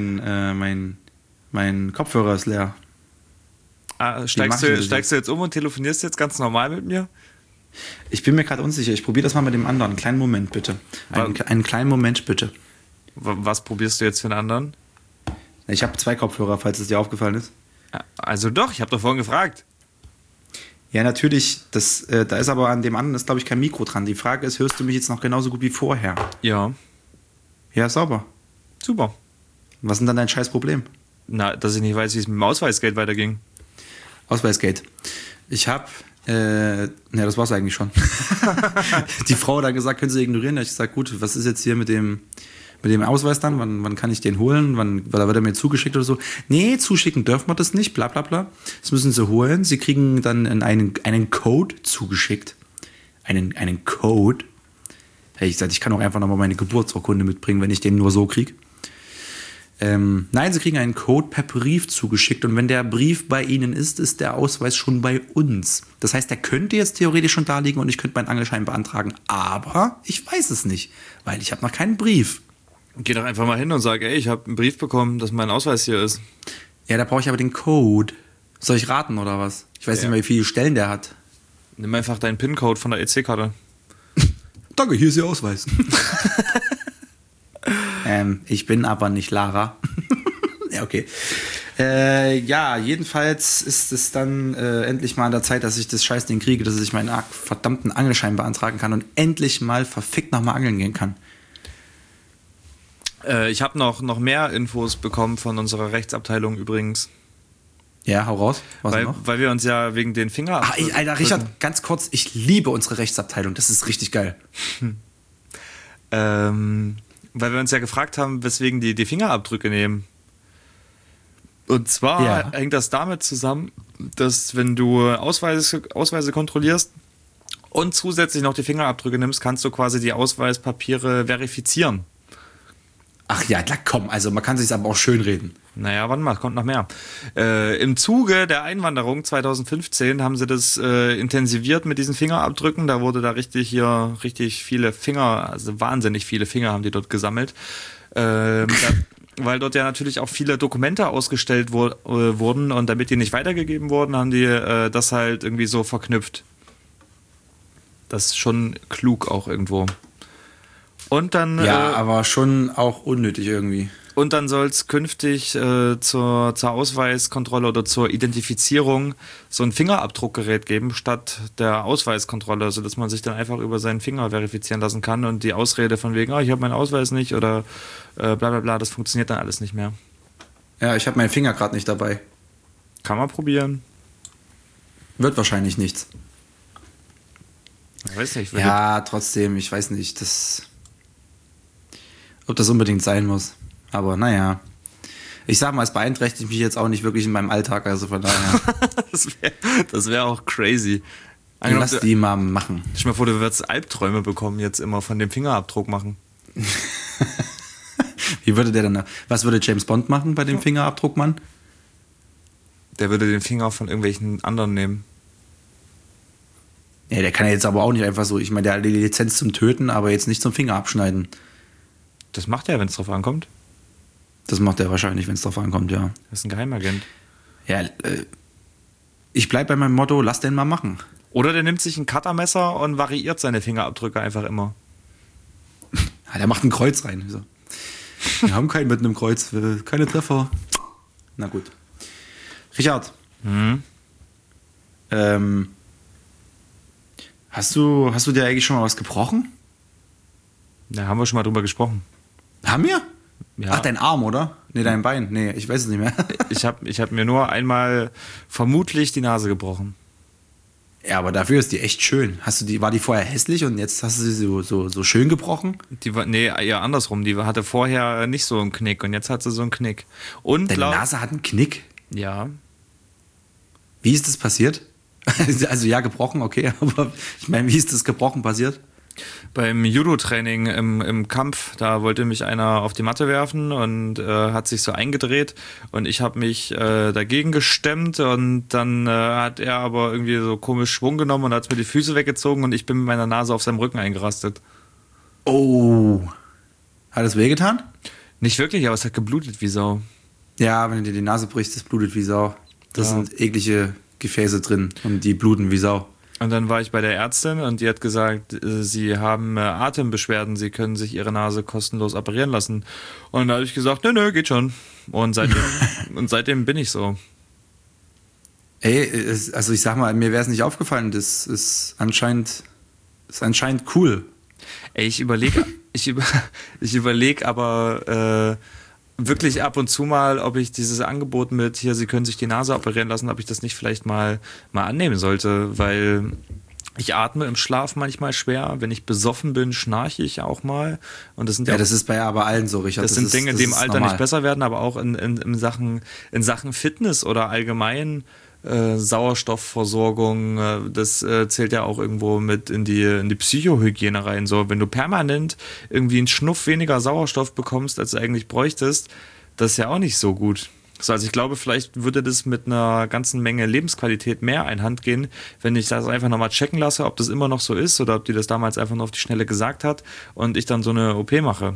mein Kopfhörer ist leer. Steigst du jetzt um und telefonierst jetzt ganz normal mit mir? Ich bin mir gerade unsicher. Ich probiere das mal mit dem anderen. Einen kleinen Moment, bitte. Einen kleinen Moment, bitte. Was probierst du jetzt für einen anderen? Ich habe 2 Kopfhörer, falls es dir aufgefallen ist. Also doch, ich habe doch vorhin gefragt. Ja, natürlich. Da ist aber an dem anderen, ist glaube ich kein Mikro dran. Die Frage ist, hörst du mich jetzt noch genauso gut wie vorher? Ja. Ja, sauber. Super. Was ist denn dann dein scheiß Problem? Na, dass ich nicht weiß, wie es mit dem Ausweisgeld weiterging. Ausweisgeld. Ich habe, das war's eigentlich schon. Die Frau hat dann gesagt, können Sie ignorieren? Da habe ich gesagt, gut, was ist jetzt hier mit dem Ausweis dann? Wann kann ich den holen? Weil wird er mir zugeschickt oder so? Nee, zuschicken dürfen wir das nicht, bla bla bla. Das müssen Sie holen. Sie kriegen dann einen Code zugeschickt. Einen Code? Hey, ich gesagt, ich kann auch einfach nochmal meine Geburtsurkunde mitbringen, wenn ich den nur so kriege. Nein, Sie kriegen einen Code per Brief zugeschickt und wenn der Brief bei Ihnen ist der Ausweis schon bei uns. Das heißt, der könnte jetzt theoretisch schon da liegen und ich könnte meinen Angelschein beantragen, aber ich weiß es nicht, weil ich habe noch keinen Brief. Geh doch einfach mal hin und sag, ey, ich habe einen Brief bekommen, dass mein Ausweis hier ist. Ja, da brauche ich aber den Code. Soll ich raten oder was? Ich weiß nicht mehr, wie viele Stellen der hat. Nimm einfach deinen PIN-Code von der EC-Karte. Danke, hier ist Ihr Ausweis. Ich bin aber nicht Lara. Ja, okay. Ja, jedenfalls ist es dann endlich mal an der Zeit, dass ich das Scheißding kriege, dass ich meinen verdammten Angelschein beantragen kann und endlich mal verfickt nochmal angeln gehen kann. Ich habe noch mehr Infos bekommen von unserer Rechtsabteilung übrigens. Ja, hau raus. Weil wir uns ja wegen den Finger... Alter, Richard, ganz kurz, ich liebe unsere Rechtsabteilung, das ist richtig geil. Weil wir uns ja gefragt haben, weswegen die Fingerabdrücke nehmen. Und zwar hängt das damit zusammen, dass wenn du Ausweise kontrollierst und zusätzlich noch die Fingerabdrücke nimmst, kannst du quasi die Ausweispapiere verifizieren. Ach ja, komm, also man kann sich aber auch schön reden. Naja, warte mal, es kommt noch mehr. Im Zuge der Einwanderung 2015 haben sie das intensiviert mit diesen Fingerabdrücken. Da wurde da richtig viele Finger, also wahnsinnig viele Finger haben die dort gesammelt. Weil dort ja natürlich auch viele Dokumente ausgestellt wurden und damit die nicht weitergegeben wurden, haben die das halt irgendwie so verknüpft. Das ist schon klug auch irgendwo. Und dann, aber schon auch unnötig irgendwie. Und dann soll es künftig zur Ausweiskontrolle oder zur Identifizierung so ein Fingerabdruckgerät geben, statt der Ausweiskontrolle, sodass man sich dann einfach über seinen Finger verifizieren lassen kann und die Ausrede von wegen, ich habe meinen Ausweis nicht oder bla bla bla, das funktioniert dann alles nicht mehr. Ja, ich habe meinen Finger gerade nicht dabei. Kann man probieren. Wird wahrscheinlich nichts. Ich weiß nicht. Ja, trotzdem, ich weiß nicht, ob das unbedingt sein muss. Aber naja. Ich sag mal, es beeinträchtigt mich jetzt auch nicht wirklich in meinem Alltag, also von daher. Das wär auch crazy. Lass die mal machen. Stell dir mal vor, du würdest Albträume bekommen jetzt immer von dem Fingerabdruck machen. Wie würde der dann, was würde James Bond machen bei dem Fingerabdruckmann? Der würde den Finger von irgendwelchen anderen nehmen. Ja, der kann ja jetzt aber auch nicht einfach so, ich meine, der hat die Lizenz zum Töten, aber jetzt nicht zum Finger abschneiden. Das macht er, wenn es drauf ankommt. Das macht er wahrscheinlich, wenn es drauf ankommt, ja. Das ist ein Geheimagent. Ja, ich bleib bei meinem Motto, lass den mal machen. Oder der nimmt sich ein Cuttermesser und variiert seine Fingerabdrücke einfach immer. Ja, der macht ein Kreuz rein. So. Wir haben keinen mit einem Kreuz, keine Treffer. Na gut. Richard. Hast du dir eigentlich schon mal was gebrochen? Da haben wir schon mal drüber gesprochen. Haben wir? Ja. Ach, dein Arm, oder? Nee, dein Bein. Nee, ich weiß es nicht mehr. Ich hab mir nur einmal vermutlich die Nase gebrochen. Ja, aber dafür ist die echt schön. War die vorher hässlich und jetzt hast du sie so schön gebrochen? Eher andersrum. Die hatte vorher nicht so einen Knick und jetzt hat sie so einen Knick. Und deine Nase hat einen Knick? Ja. Wie ist das passiert? Also ja, gebrochen, okay, aber ich meine, wie ist das gebrochen passiert? Beim Judo-Training im Kampf, da wollte mich einer auf die Matte werfen und hat sich so eingedreht und ich habe mich dagegen gestemmt und dann hat er aber irgendwie so komisch Schwung genommen und hat mir die Füße weggezogen und ich bin mit meiner Nase auf seinem Rücken eingerastet. Oh. Hat es wehgetan? Nicht wirklich, aber es hat geblutet wie Sau. Ja, wenn du dir die Nase brichst, das blutet wie Sau. Das sind eklige Gefäße drin und die bluten wie Sau. Und dann war ich bei der Ärztin und die hat gesagt, sie haben Atembeschwerden, sie können sich ihre Nase kostenlos operieren lassen. Und da habe ich gesagt, nö, geht schon. Und seitdem bin ich so. Ey, also ich sag mal, mir wäre es nicht aufgefallen, das ist anscheinend cool. Ey, ich überleg aber wirklich ab und zu mal, ob ich dieses Angebot mit hier, Sie können sich die Nase operieren lassen, ob ich das nicht vielleicht mal annehmen sollte, weil ich atme im Schlaf manchmal schwer. Wenn ich besoffen bin, schnarche ich auch mal. Und das sind das ist bei aber allen so, Richard. Das sind Dinge, die im Alter nicht besser werden, aber auch in Sachen Fitness oder allgemein Sauerstoffversorgung, das zählt ja auch irgendwo mit in die Psychohygiene rein. So, wenn du permanent irgendwie einen Schnuff weniger Sauerstoff bekommst, als du eigentlich bräuchtest, das ist ja auch nicht so gut. So, also ich glaube, vielleicht würde das mit einer ganzen Menge Lebensqualität mehr einhand gehen, wenn ich das einfach nochmal checken lasse, ob das immer noch so ist oder ob die das damals einfach nur auf die Schnelle gesagt hat und ich dann so eine OP mache.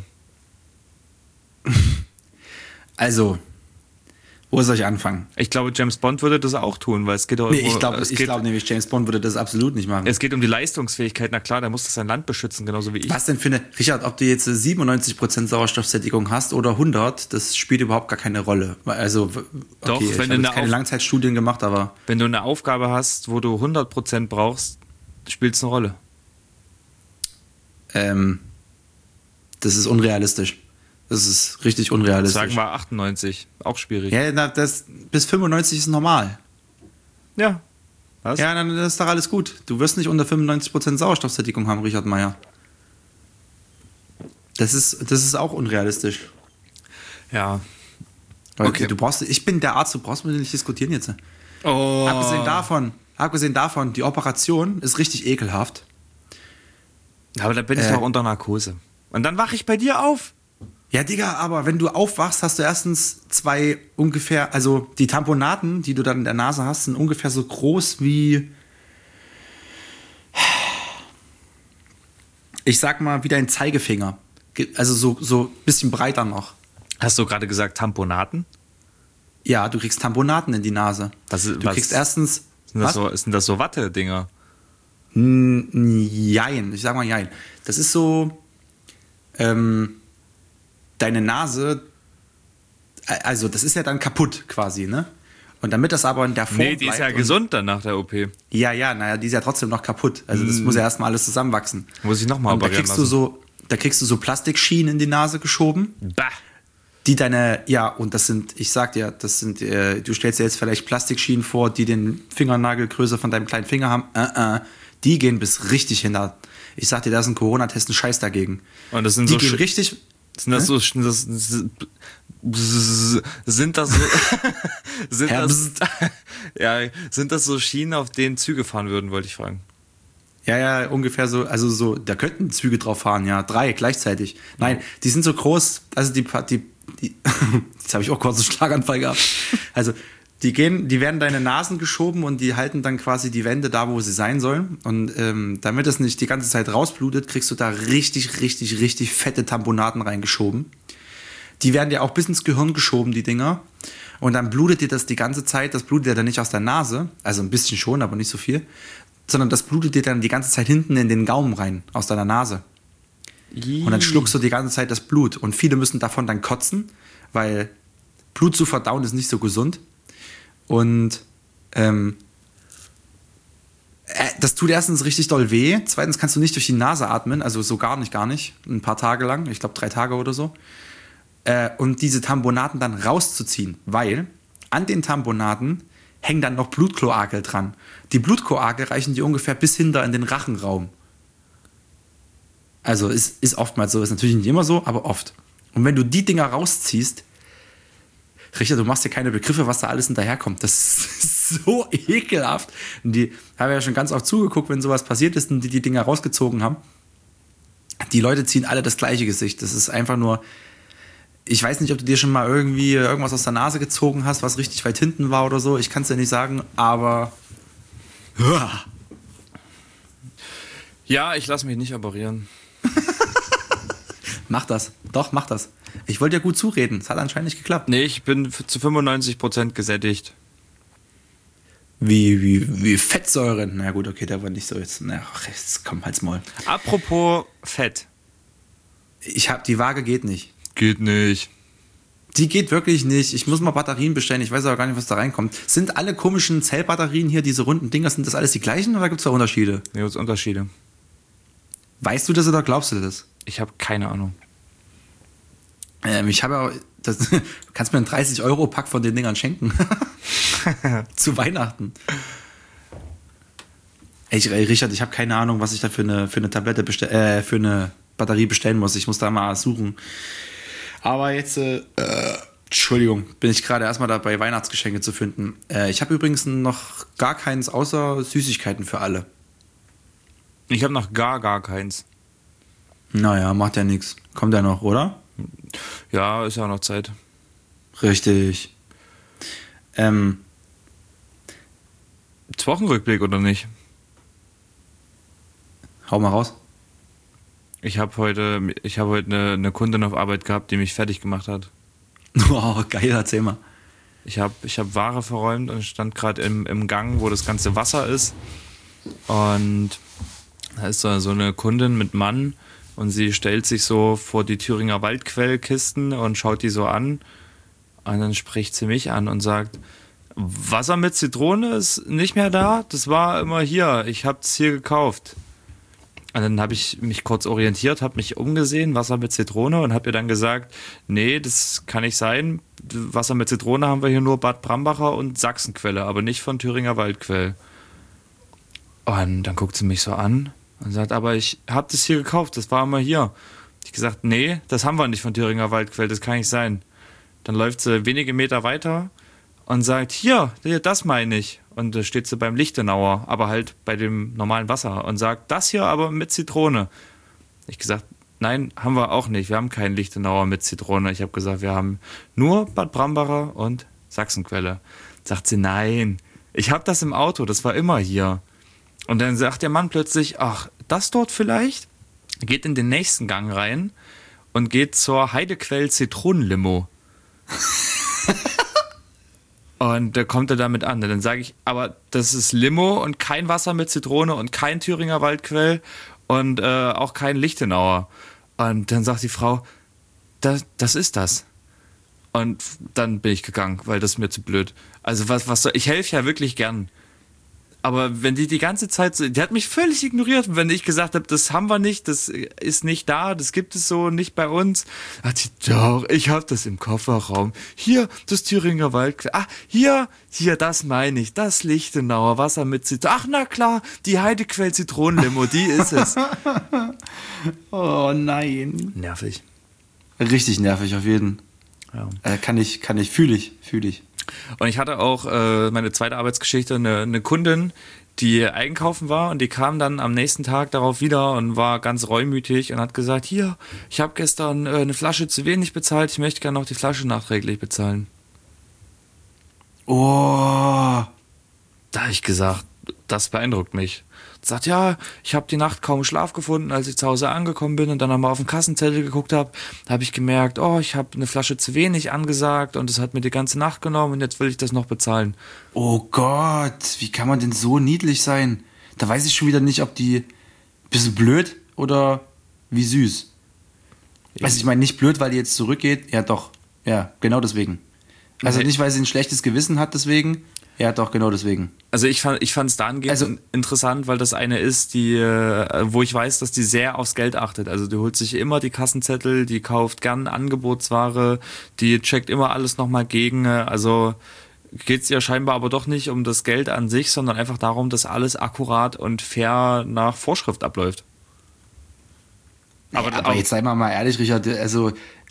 Also, wo soll ich anfangen? Ich glaube, James Bond würde das auch tun, weil es geht auch ich glaube nämlich, James Bond würde das absolut nicht machen. Es geht um die Leistungsfähigkeit. Na klar, der muss das sein Land beschützen, genauso wie ich. Was denn für eine... Richard, ob du jetzt 97% Sauerstoffsättigung hast oder 100, das spielt überhaupt gar keine Rolle. Also, okay, doch, ich habe jetzt keine Langzeitstudien gemacht, aber... Wenn du eine Aufgabe hast, wo du 100% brauchst, spielt es eine Rolle. Das ist unrealistisch. Das ist richtig unrealistisch. Sagen wir 98, auch schwierig. Ja, bis 95 ist normal. Ja. Was? Ja, dann ist doch alles gut. Du wirst nicht unter 95% Sauerstoffsättigung haben, Richard Meier. Das ist auch unrealistisch. Ja. Okay. Ich bin der Arzt, du brauchst mit mir nicht diskutieren jetzt. Oh. Abgesehen davon, die Operation ist richtig ekelhaft. Aber da bin ich doch unter Narkose. Und dann wache ich bei dir auf. Ja, Digga, aber wenn du aufwachst, hast du erstens zwei ungefähr, also die Tamponaten, die du dann in der Nase hast, sind ungefähr so groß wie, ich sag mal, wie dein Zeigefinger. Also so ein bisschen breiter noch. Hast du gerade gesagt Tamponaten? Ja, du kriegst Tamponaten in die Nase. Kriegst erstens... Sind das so Watte-Dinger? Jein, ich sag mal jein. Das ist so... deine Nase, also das ist ja dann kaputt quasi, ne? Und damit das aber in der Form Nee, die ist ja gesund dann nach der OP. Ja, die ist ja trotzdem noch kaputt. Also das muss ja erstmal alles zusammenwachsen. Muss ich nochmal operieren lassen. Da kriegst du so Plastikschienen in die Nase geschoben. Bah. Die und das sind, ich sag dir, du stellst dir jetzt vielleicht Plastikschienen vor, die den Fingernagelgröße von deinem kleinen Finger haben. Die gehen bis richtig hinter. Ich sag dir, da ist ein Corona-Test ein Scheiß dagegen. Und das sind die gehen richtig... Sind das so Schienen, auf denen Züge fahren würden, wollte ich fragen. Ja, ungefähr so, also so, da könnten Züge drauf fahren, ja, 3 gleichzeitig. Nein, die sind so groß, also die jetzt habe ich auch kurz einen Schlaganfall gehabt. Also die werden deine Nasen geschoben und die halten dann quasi die Wände da, wo sie sein sollen. Und damit es nicht die ganze Zeit rausblutet, kriegst du da richtig, richtig, richtig fette Tamponaten reingeschoben. Die werden dir auch bis ins Gehirn geschoben, die Dinger. Und dann blutet dir das die ganze Zeit. Das blutet dir dann nicht aus der Nase, also ein bisschen schon, aber nicht so viel. Sondern das blutet dir dann die ganze Zeit hinten in den Gaumen rein, aus deiner Nase. Und dann schluckst du die ganze Zeit das Blut. Und viele müssen davon dann kotzen, weil Blut zu verdauen ist nicht so gesund. Und das tut erstens richtig doll weh. Zweitens kannst du nicht durch die Nase atmen, also so gar nicht. Ein paar Tage lang, ich glaube 3 Tage oder so. Und diese Tamponaten dann rauszuziehen, weil an den Tamponaten hängen dann noch Blutkloakel dran. Die Blutkloakel reichen dir ungefähr bis hinter in den Rachenraum. Also ist oftmals so, ist natürlich nicht immer so, aber oft. Und wenn du die Dinger rausziehst, Richard, du machst dir keine Begriffe, was da alles hinterherkommt. Das ist so ekelhaft. Und die haben ja schon ganz oft zugeguckt, wenn sowas passiert ist und die Dinger rausgezogen haben. Die Leute ziehen alle das gleiche Gesicht. Das ist einfach nur... Ich weiß nicht, ob du dir schon mal irgendwie irgendwas aus der Nase gezogen hast, was richtig weit hinten war oder so. Ich kann es dir nicht sagen, aber... Ja, ich lasse mich nicht operieren. Mach das. Doch, mach das. Ich wollte ja gut zureden. Es hat anscheinend nicht geklappt. Nee, ich bin zu 95% gesättigt. wie Fettsäuren. Na gut, okay, der war nicht so jetzt. Na, jetzt komm, halt's Maul. Apropos Fett. Die Waage geht nicht. Geht nicht. Die geht wirklich nicht. Ich muss mal Batterien bestellen. Ich weiß aber gar nicht, was da reinkommt. Sind alle komischen Zellbatterien hier, diese runden Dinger, sind das alles die gleichen oder gibt es da Unterschiede? Nee, gibt es Unterschiede. Weißt du das oder glaubst du das? Ich habe keine Ahnung. Ich habe ja, du kannst mir einen 30-Euro-Pack von den Dingern schenken. Zu Weihnachten. Ey, Richard, ich habe keine Ahnung, was ich da für eine Tablette für eine Batterie bestellen muss. Ich muss da mal suchen. Aber jetzt, Entschuldigung, bin ich gerade erstmal dabei, Weihnachtsgeschenke zu finden. Ich habe übrigens noch gar keins außer Süßigkeiten für alle. Ich habe noch gar keins. Naja, macht ja nichts. Kommt ja noch, oder? Ja, ist ja auch noch Zeit. Richtig. Wochenrückblick oder nicht? Hau mal raus. Ich habe heute eine Kundin auf Arbeit gehabt, die mich fertig gemacht hat. Oh, geil, erzähl mal. Ich hab Ware verräumt und stand gerade im Gang, wo das ganze Wasser ist. Und da ist so eine Kundin mit Mann und sie stellt sich so vor die Thüringer Waldquellkisten und schaut die so an. Und dann spricht sie mich an und sagt, Wasser mit Zitrone ist nicht mehr da, das war immer hier, ich hab's hier gekauft. Und dann habe ich mich kurz orientiert, habe mich umgesehen, Wasser mit Zitrone, und habe ihr dann gesagt, nee, das kann nicht sein. Wasser mit Zitrone haben wir hier nur Bad Brambacher und Sachsenquelle, aber nicht von Thüringer Waldquell. Und dann guckt sie mich so an und sagt, aber ich habe das hier gekauft, das war immer hier. Ich gesagt, nee, das haben wir nicht von Thüringer Waldquell, das kann nicht sein. Dann läuft sie wenige Meter weiter und sagt, hier, das meine ich. Und da steht sie beim Lichtenauer, aber halt bei dem normalen Wasser und sagt, das hier aber mit Zitrone. Ich gesagt, nein, haben wir auch nicht. Wir haben keinen Lichtenauer mit Zitrone. Ich habe gesagt, wir haben nur Bad Brambacher und Sachsenquelle. Sagt sie, nein, ich habe das im Auto, das war immer hier. Und dann sagt der Mann plötzlich, ach, das dort vielleicht? Geht in den nächsten Gang rein und geht zur Heidequell Zitronenlimo. Und da kommt er damit an. Dann sage ich, aber das ist Limo und kein Wasser mit Zitrone und kein Thüringer Waldquell und auch kein Lichtenauer. Und dann sagt die Frau, das ist das. Und dann bin ich gegangen, weil das ist mir zu blöd. Also was soll, ich helfe ja wirklich gern. Aber wenn die ganze Zeit so, die hat mich völlig ignoriert, wenn ich gesagt habe, das haben wir nicht, das ist nicht da, das gibt es so nicht bei uns. Hat sie, doch, ich habe das im Kofferraum. Hier, das Thüringer Waldquell. Ah, hier, das meine ich, das Lichtenauer Wasser mit Zitrone. Ach, na klar, die Heidequell Zitronenlimo, die ist es. Oh nein. Nervig. Richtig nervig, auf jeden. Ja. Fühle ich. Und ich hatte auch meine zweite Arbeitsgeschichte, eine Kundin, die einkaufen war und die kam dann am nächsten Tag darauf wieder und war ganz reumütig und hat gesagt, hier, ich habe gestern eine Flasche zu wenig bezahlt, ich möchte gerne noch die Flasche nachträglich bezahlen. Oh. Da habe ich gesagt, das beeindruckt mich. Sagt, ja, ich habe die Nacht kaum Schlaf gefunden, als ich zu Hause angekommen bin und dann nochmal auf den Kassenzettel geguckt habe ich gemerkt, oh, ich habe eine Flasche zu wenig angesagt und es hat mir die ganze Nacht genommen und jetzt will ich das noch bezahlen. Oh Gott, wie kann man denn so niedlich sein? Da weiß ich schon wieder nicht, ob die bisschen blöd oder wie süß. Also ich meine nicht blöd, weil die jetzt zurückgeht, ja doch, ja, genau deswegen. Also nicht, weil sie ein schlechtes Gewissen hat deswegen, ja doch, genau deswegen. Also ich fand es dahingehend interessant, weil das eine ist, die, wo ich weiß, dass die sehr aufs Geld achtet. Also die holt sich immer die Kassenzettel, die kauft gern Angebotsware, die checkt immer alles nochmal gegen. Also geht es ihr scheinbar aber doch nicht um das Geld an sich, sondern einfach darum, dass alles akkurat und fair nach Vorschrift abläuft. Aber jetzt sei mal ehrlich, Richard, also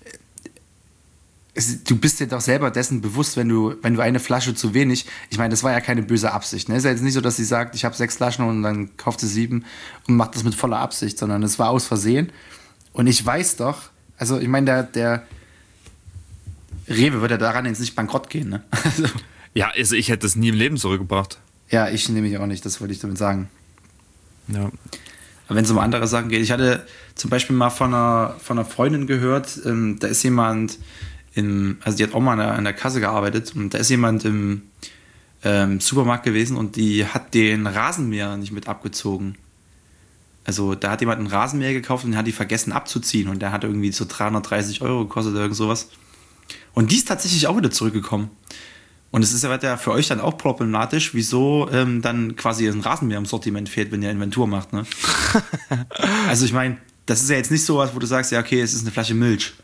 du bist dir doch selber dessen bewusst, wenn du eine Flasche zu wenig, ich meine, das war ja keine böse Absicht, ne? Es ist ja jetzt nicht so, dass sie sagt, ich habe 6 Flaschen und dann kauft sie 7 und macht das mit voller Absicht, sondern es war aus Versehen. Und ich weiß doch, also ich meine, der Rewe wird ja daran jetzt nicht bankrott gehen, ne? Ja, also ich hätte das nie im Leben zurückgebracht. Ja, ich nämlich auch nicht, das wollte ich damit sagen. Ja. Aber wenn es um andere Sachen geht, ich hatte zum Beispiel mal von einer Freundin gehört, da ist jemand also die hat auch mal an der Kasse gearbeitet und da ist jemand im Supermarkt gewesen und die hat den Rasenmäher nicht mit abgezogen. Also da hat jemand einen Rasenmäher gekauft und den hat die vergessen abzuziehen und der hat irgendwie so 330 Euro gekostet oder irgend sowas. Und die ist tatsächlich auch wieder zurückgekommen. Und es ist ja für euch dann auch problematisch, wieso dann quasi ein Rasenmäher im Sortiment fehlt, wenn ihr Inventur macht, ne? Also ich meine, das ist ja jetzt nicht so was, wo du sagst, ja okay, es ist eine Flasche Milch.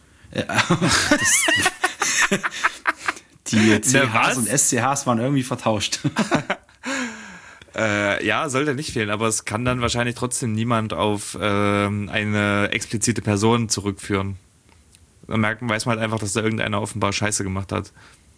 Die CHs und SCHs waren irgendwie vertauscht. Ja, sollte nicht fehlen, aber es kann dann wahrscheinlich trotzdem niemand auf eine explizite Person zurückführen. Dann weiß man halt einfach, dass da irgendeiner offenbar Scheiße gemacht hat.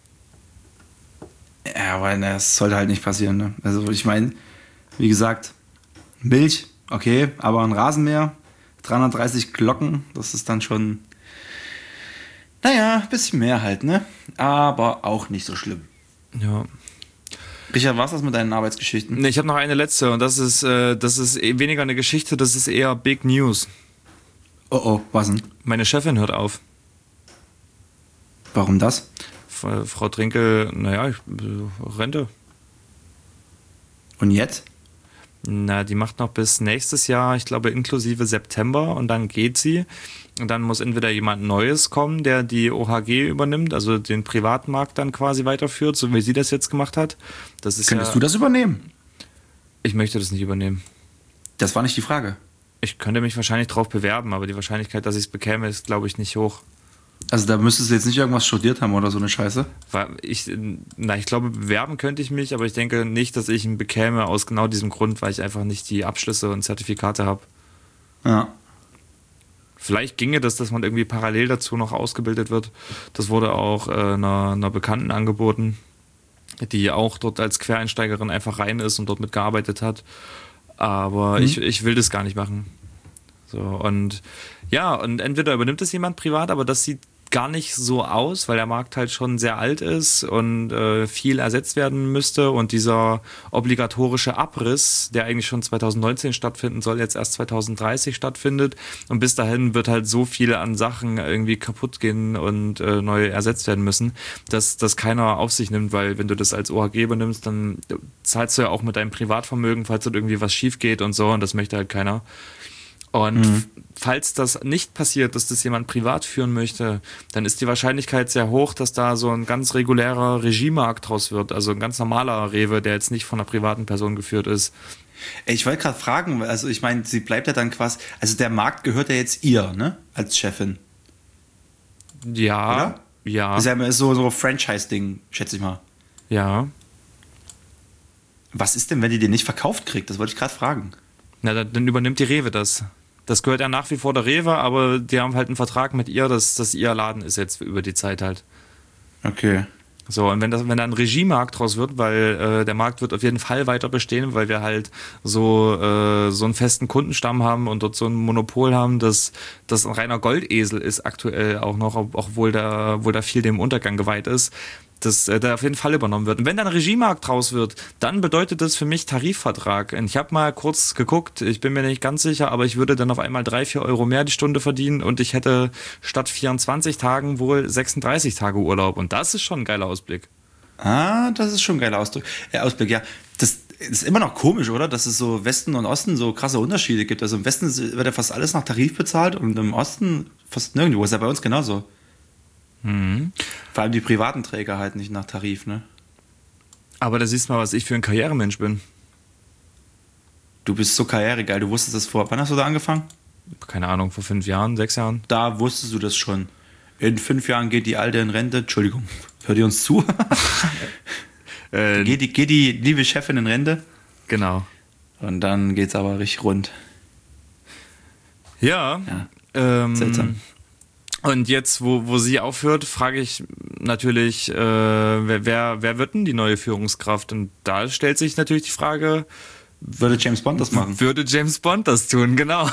Ja, aber das sollte halt nicht passieren, ne? Also ich meine, wie gesagt, Milch, okay, aber ein Rasenmäher, 330 Glocken, das ist dann schon, naja, ein bisschen mehr halt, ne? Aber auch nicht so schlimm. Ja. Richard, was ist das mit deinen Arbeitsgeschichten? Ne, ich habe noch eine letzte und das ist weniger eine Geschichte, das ist eher Big News. Oh, was denn? Meine Chefin hört auf. Warum das? Frau Trinkel, Rente. Und jetzt? Na, die macht noch bis nächstes Jahr, ich glaube inklusive September und dann geht sie. Und dann muss entweder jemand Neues kommen, der die OHG übernimmt, also den Privatmarkt dann quasi weiterführt, so wie sie das jetzt gemacht hat. Das ist Könntest du das übernehmen? Ich möchte das nicht übernehmen. Das war nicht die Frage. Ich könnte mich wahrscheinlich drauf bewerben, aber die Wahrscheinlichkeit, dass ich es bekäme, ist, glaube ich, nicht hoch. Also da müsstest du jetzt nicht irgendwas studiert haben oder so eine Scheiße? Ich glaube, bewerben könnte ich mich, aber ich denke nicht, dass ich ihn bekäme aus genau diesem Grund, weil ich einfach nicht die Abschlüsse und Zertifikate habe. Ja. Vielleicht ginge das, dass man irgendwie parallel dazu noch ausgebildet wird. Das wurde auch einer Bekannten angeboten, die auch dort als Quereinsteigerin einfach rein ist und dort mitgearbeitet hat. Aber ich will das gar nicht machen. So, und ja, und entweder übernimmt es jemand privat, aber das sieht gar nicht so aus, weil der Markt halt schon sehr alt ist und viel ersetzt werden müsste und dieser obligatorische Abriss, der eigentlich schon 2019 stattfinden soll, jetzt erst 2030 stattfindet und bis dahin wird halt so viel an Sachen irgendwie kaputt gehen und neu ersetzt werden müssen, dass das keiner auf sich nimmt, weil wenn du das als OHG übernimmst, dann zahlst du ja auch mit deinem Privatvermögen, falls dort irgendwie was schief geht und so und das möchte halt keiner. Und falls das nicht passiert, dass das jemand privat führen möchte, dann ist die Wahrscheinlichkeit sehr hoch, dass da so ein ganz regulärer Regiemarkt draus wird. Also ein ganz normaler Rewe, der jetzt nicht von einer privaten Person geführt ist. Ich wollte gerade fragen, also ich meine, sie bleibt ja dann quasi, also der Markt gehört ja jetzt ihr, ne? Als Chefin. Ja. Oder? Ja. Das ist ja so Franchise-Ding, schätze ich mal. Ja. Was ist denn, wenn die den nicht verkauft kriegt? Das wollte ich gerade fragen. Na, dann übernimmt die Rewe das. Das gehört ja nach wie vor der Rewe, aber die haben halt einen Vertrag mit ihr, dass das ihr Laden ist jetzt über die Zeit halt. Okay. So, und wenn da ein Regiemarkt draus wird, weil der Markt wird auf jeden Fall weiter bestehen, weil wir halt so einen festen Kundenstamm haben und dort so ein Monopol haben, dass das ein reiner Goldesel ist aktuell auch noch, obwohl da viel dem Untergang geweiht ist, dass der auf jeden Fall übernommen wird. Und wenn dann ein Regiemarkt draus wird, dann bedeutet das für mich Tarifvertrag. Und ich habe mal kurz geguckt, ich bin mir nicht ganz sicher, aber ich würde dann auf einmal 3-4 Euro mehr die Stunde verdienen und ich hätte statt 24 Tagen wohl 36 Tage Urlaub. Und das ist schon ein geiler Ausblick. Ah, das ist schon ein geiler Ausblick, ja. Das ist immer noch komisch, oder? Dass es so Westen und Osten so krasse Unterschiede gibt. Also im Westen wird ja fast alles nach Tarif bezahlt und im Osten fast nirgendwo. Ist ja bei uns genauso. Vor allem die privaten Träger halt nicht nach Tarif, ne? Aber da siehst du mal, was ich für ein Karrieremensch bin. Du bist so karrieregeil. Du wusstest das vor. Wann hast du da angefangen? Keine Ahnung, vor 5 Jahren, 6 Jahren. Da wusstest du das schon. In 5 Jahren geht die Alte in Rente. Entschuldigung, hört ihr uns zu? Geht die liebe Chefin in Rente? Genau. Und dann geht's aber richtig rund. Ja. Seltsam. Und jetzt, wo sie aufhört, frage ich natürlich, wer wird denn die neue Führungskraft? Und da stellt sich natürlich die Frage, würde James Bond das machen? Würde James Bond das tun, genau.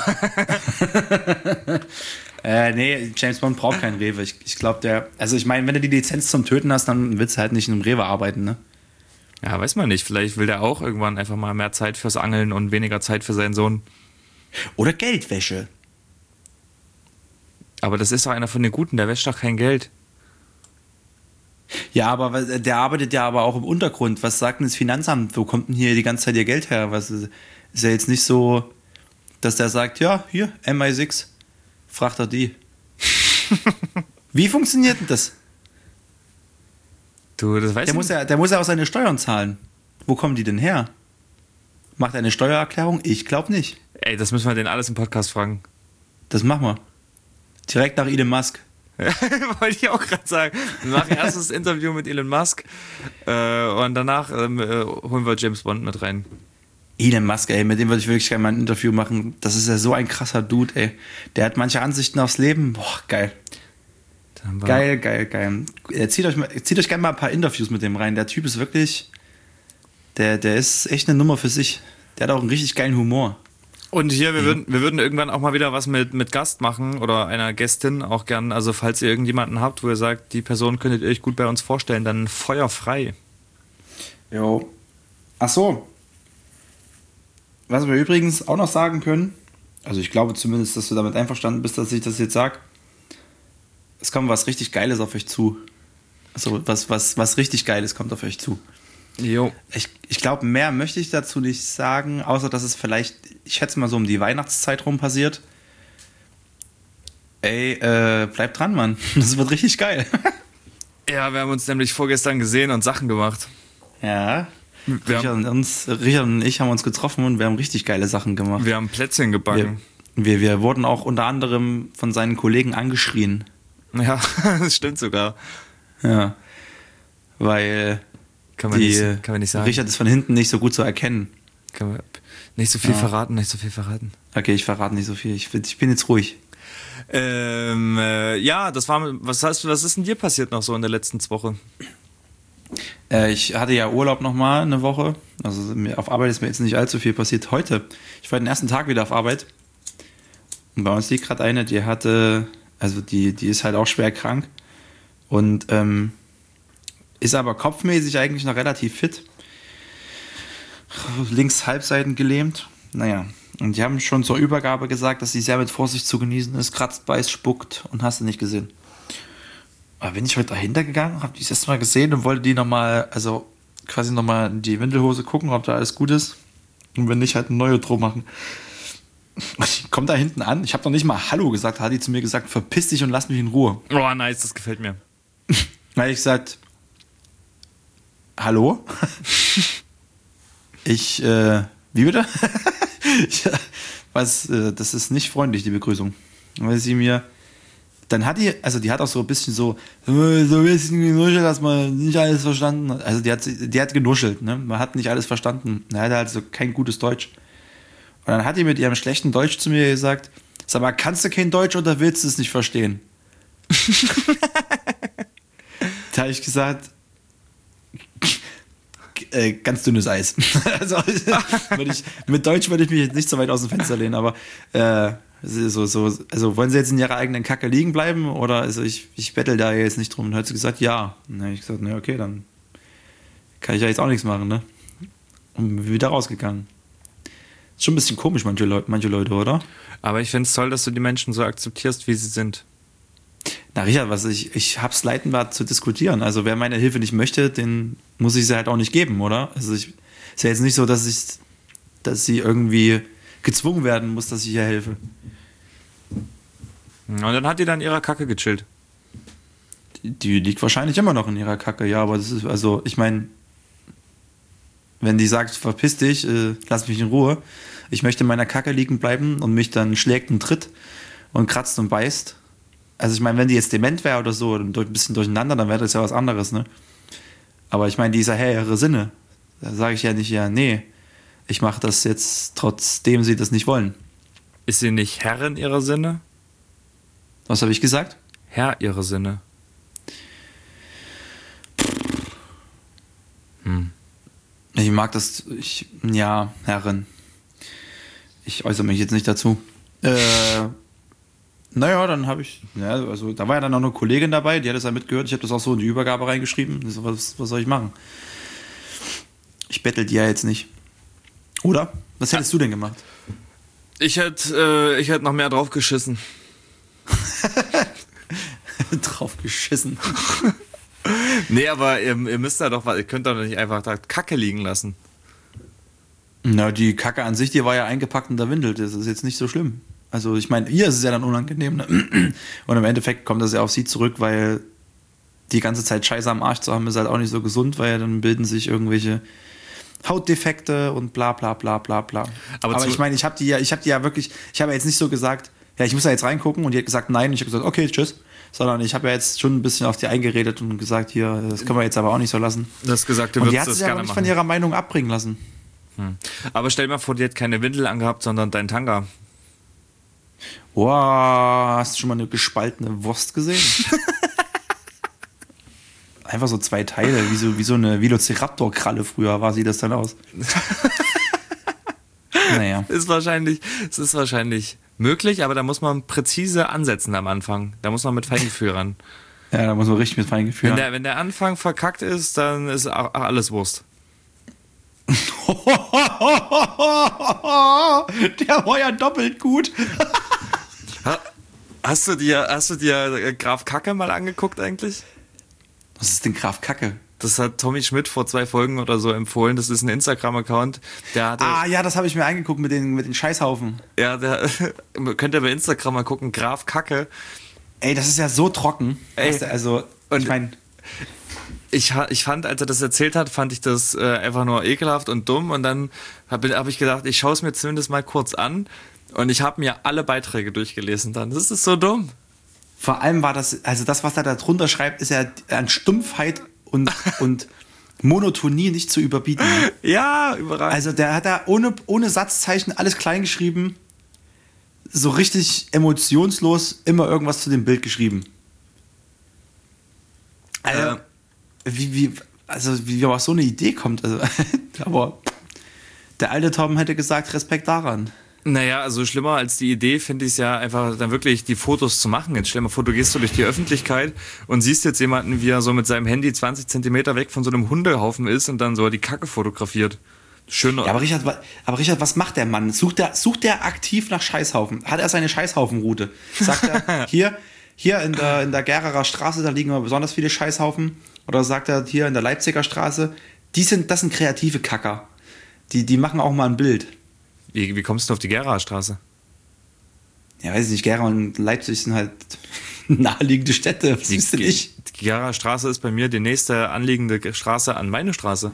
Nee, James Bond braucht keinen Rewe. Ich glaube, ich meine, wenn du die Lizenz zum Töten hast, dann willst du halt nicht in einem Rewe arbeiten, ne? Ja, weiß man nicht. Vielleicht will der auch irgendwann einfach mal mehr Zeit fürs Angeln und weniger Zeit für seinen Sohn. Oder Geldwäsche. Aber das ist doch einer von den Guten, der wäscht doch kein Geld. Ja, aber der arbeitet ja aber auch im Untergrund. Was sagt denn das Finanzamt? Wo kommt denn hier die ganze Zeit ihr Geld her? Was ist ja jetzt nicht so, dass der sagt, ja, hier, MI6, fragt er die. Wie funktioniert denn das? Du, das weißt du. Der muss ja auch seine Steuern zahlen. Wo kommen die denn her? Macht er eine Steuererklärung? Ich glaube nicht. Ey, das müssen wir den alles im Podcast fragen. Das machen wir. Direkt nach Elon Musk. Wollte ich auch gerade sagen. Wir machen erst das Interview mit Elon Musk und danach holen wir James Bond mit rein. Elon Musk, ey, mit dem würde ich wirklich gerne mal ein Interview machen. Das ist ja so ein krasser Dude, ey. Der hat manche Ansichten aufs Leben. Boah, geil. Geil. Zieht euch gerne mal ein paar Interviews mit dem rein. Der Typ ist wirklich, der ist echt eine Nummer für sich. Der hat auch einen richtig geilen Humor. Und hier, wir würden irgendwann auch mal wieder was mit Gast machen oder einer Gästin auch gern. Also falls ihr irgendjemanden habt, wo ihr sagt, die Person könntet ihr euch gut bei uns vorstellen, dann feuerfrei. Jo. Ach so. Was wir übrigens auch noch sagen können, also ich glaube zumindest, dass du damit einverstanden bist, dass ich das jetzt sage, es kommt was richtig Geiles auf euch zu. Also was richtig Geiles kommt auf euch zu. Jo. Ich glaube, mehr möchte ich dazu nicht sagen, außer dass es vielleicht, ich schätze mal so um die Weihnachtszeit rum passiert. Ey, bleib dran, Mann. Das wird richtig geil. Ja, wir haben uns nämlich vorgestern gesehen und Sachen gemacht. Ja. Richard und ich haben uns getroffen und wir haben richtig geile Sachen gemacht. Wir haben Plätzchen gebacken. Wir wurden auch unter anderem von seinen Kollegen angeschrien. Ja, das stimmt sogar. Ja. Weil kann man nicht sagen. Richard ist von hinten nicht so gut zu erkennen. Kann man nicht so viel verraten. Okay, ich verrate nicht so viel. Ich bin jetzt ruhig. Ja, das war. Was ist denn dir passiert noch so in der letzten Woche? Ich hatte ja Urlaub nochmal eine Woche. Also auf Arbeit ist mir jetzt nicht allzu viel passiert. Heute, ich war den ersten Tag wieder auf Arbeit. Und bei uns liegt gerade eine, die hatte, also die ist halt auch schwer krank. Und ist aber kopfmäßig eigentlich noch relativ fit. Links Halbseiten gelähmt. Naja, und die haben schon zur Übergabe gesagt, dass sie sehr mit Vorsicht zu genießen ist. Kratzt, beißt, spuckt und hast du nicht gesehen. Aber bin ich heute dahinter gegangen, habe die das erste Mal gesehen und wollte die nochmal, also quasi nochmal in die Windelhose gucken, ob da alles gut ist. Und wenn nicht, halt eine neue drum machen. Ich komme da hinten an, ich habe noch nicht mal Hallo gesagt, hat die zu mir gesagt, verpiss dich und lass mich in Ruhe. Oh, nice, das gefällt mir. Da habe ich gesagt, Hallo? Wie bitte? Das ist nicht freundlich, die Begrüßung. Weil sie mir, dann hat die hat auch so ein bisschen so ein bisschen genuschelt, dass man nicht alles verstanden hat. Also die hat genuschelt, ne? Man hat nicht alles verstanden. Er hatte also kein gutes Deutsch. Und dann hat die mit ihrem schlechten Deutsch zu mir gesagt, sag mal, kannst du kein Deutsch oder willst du es nicht verstehen? Da habe ich gesagt, ganz dünnes Eis. Also mit Deutsch würde ich mich jetzt nicht so weit aus dem Fenster lehnen, aber also wollen sie jetzt in ihrer eigenen Kacke liegen bleiben oder also ich bettel da jetzt nicht drum. Und dann hat sie gesagt, ja. Und dann habe ich gesagt, na okay, dann kann ich ja jetzt auch nichts machen, ne? Und bin wieder rausgegangen. Ist schon ein bisschen komisch, manche Leute, oder? Aber ich finde es toll, dass du die Menschen so akzeptierst, wie sie sind. Na Richard, ich hab's leiten war zu diskutieren. Also wer meine Hilfe nicht möchte, den muss ich sie halt auch nicht geben, oder? Also ist ja jetzt nicht so, dass sie irgendwie gezwungen werden muss, dass ich ihr helfe. Und dann hat die dann ihrer Kacke gechillt. Die liegt wahrscheinlich immer noch in ihrer Kacke, ja, aber das ist, also, ich meine, wenn die sagt, verpiss dich, lass mich in Ruhe, ich möchte in meiner Kacke liegen bleiben und mich dann schlägt und tritt und kratzt und beißt. Also ich meine, wenn die jetzt dement wäre oder so, ein bisschen durcheinander, dann wäre das ja was anderes, ne? Aber ich meine, die ist ja ihre Sinne. Da sage ich ja nicht, ja, nee, ich mache das jetzt, trotzdem sie das nicht wollen. Ist sie nicht Herrin ihrer Sinne? Was habe ich gesagt? Herr ihrer Sinne. Ich mag das, ja, Herrin. Ich äußere mich jetzt nicht dazu. Naja, dann habe ich, ja, also da war ja dann auch eine Kollegin dabei, die hat das ja mitgehört. Ich habe das auch so in die Übergabe reingeschrieben. So, was soll ich machen? Ich bettel die ja jetzt nicht. Oder? Was hättest du denn gemacht? Ich hätte noch mehr Nee, aber ihr müsst da doch, ihr könnt doch nicht einfach da Kacke liegen lassen. Na, die Kacke an sich, die war ja eingepackt in der Windel. Das ist jetzt nicht so schlimm. Also ich meine, ihr ist es ja dann unangenehm. Ne? Und im Endeffekt kommt das ja auf sie zurück, weil die ganze Zeit Scheiße am Arsch zu haben, ist halt auch nicht so gesund, weil dann bilden sich irgendwelche Hautdefekte und bla bla bla bla bla. Aber ich meine, ich habe die ja wirklich, ich habe ja jetzt nicht so gesagt, ja, ich muss da jetzt reingucken und die hat gesagt nein und ich habe gesagt, okay, tschüss. Sondern ich habe ja jetzt schon ein bisschen auf die eingeredet und gesagt, hier, das können wir jetzt aber auch nicht so lassen. Du hast gesagt, du und würdest die hat das sich aber gerne nicht machen. von ihrer Meinung abbringen lassen. Aber stell dir mal vor, die hat keine Windel angehabt, sondern dein Tanga. Wow, hast du schon mal eine gespaltene Wurst gesehen? Einfach so 2 Teile, wie so eine Velociraptor-Kralle früher sieht das dann aus. Naja. Es ist wahrscheinlich möglich, aber da muss man präzise ansetzen am Anfang. Da muss man mit Feingefühl ran. Ja, da muss man richtig mit Feingefühl ran. Wenn der Anfang verkackt ist, dann ist auch alles Wurst. Der war ja doppelt gut. Hast du dir Graf Kacke mal angeguckt eigentlich? Was ist denn Graf Kacke? Das hat Tommy Schmidt vor 2 Folgen oder so empfohlen. Das ist ein Instagram-Account. Ja, das habe ich mir angeguckt mit den Scheißhaufen. Ja, könnt ihr bei Instagram mal gucken. Graf Kacke. Ey, das ist ja so trocken. Ey, also, und ich meine... Ich fand, als er das erzählt hat, fand ich das einfach nur ekelhaft und dumm. Und dann hab ich gedacht, ich schaue es mir zumindest mal kurz an. Und ich habe mir alle Beiträge durchgelesen dann. Das ist so dumm. Vor allem war das, also das, was er da drunter schreibt, ist ja an Stumpfheit und Monotonie nicht zu überbieten. Ja, überall. Also der hat da ohne Satzzeichen alles klein geschrieben, so richtig emotionslos immer irgendwas zu dem Bild geschrieben. Also, wie auf so eine Idee kommt. Also, aber der alte Tom hätte gesagt, Respekt daran. Naja, also schlimmer als die Idee finde ich es ja einfach dann wirklich die Fotos zu machen. Jetzt stell dir mal vor, du gehst so durch die Öffentlichkeit und siehst jetzt jemanden, wie er so mit seinem Handy 20 Zentimeter weg von so einem Hundehaufen ist und dann so die Kacke fotografiert. Schön. Ja, aber Richard, was macht der Mann? Sucht der aktiv nach Scheißhaufen? Hat er seine Scheißhaufenroute? Sagt er, hier in der Geraer Straße, da liegen immer besonders viele Scheißhaufen. Oder sagt er, hier in der Leipziger Straße, das sind kreative Kacker. Die machen auch mal ein Bild. Wie kommst du auf die Geraer Straße? Ja, weiß ich nicht, Gera und Leipzig sind halt naheliegende Städte. Was wisst denn ich? Die Geraer Straße ist bei mir die nächste anliegende Straße an meine Straße.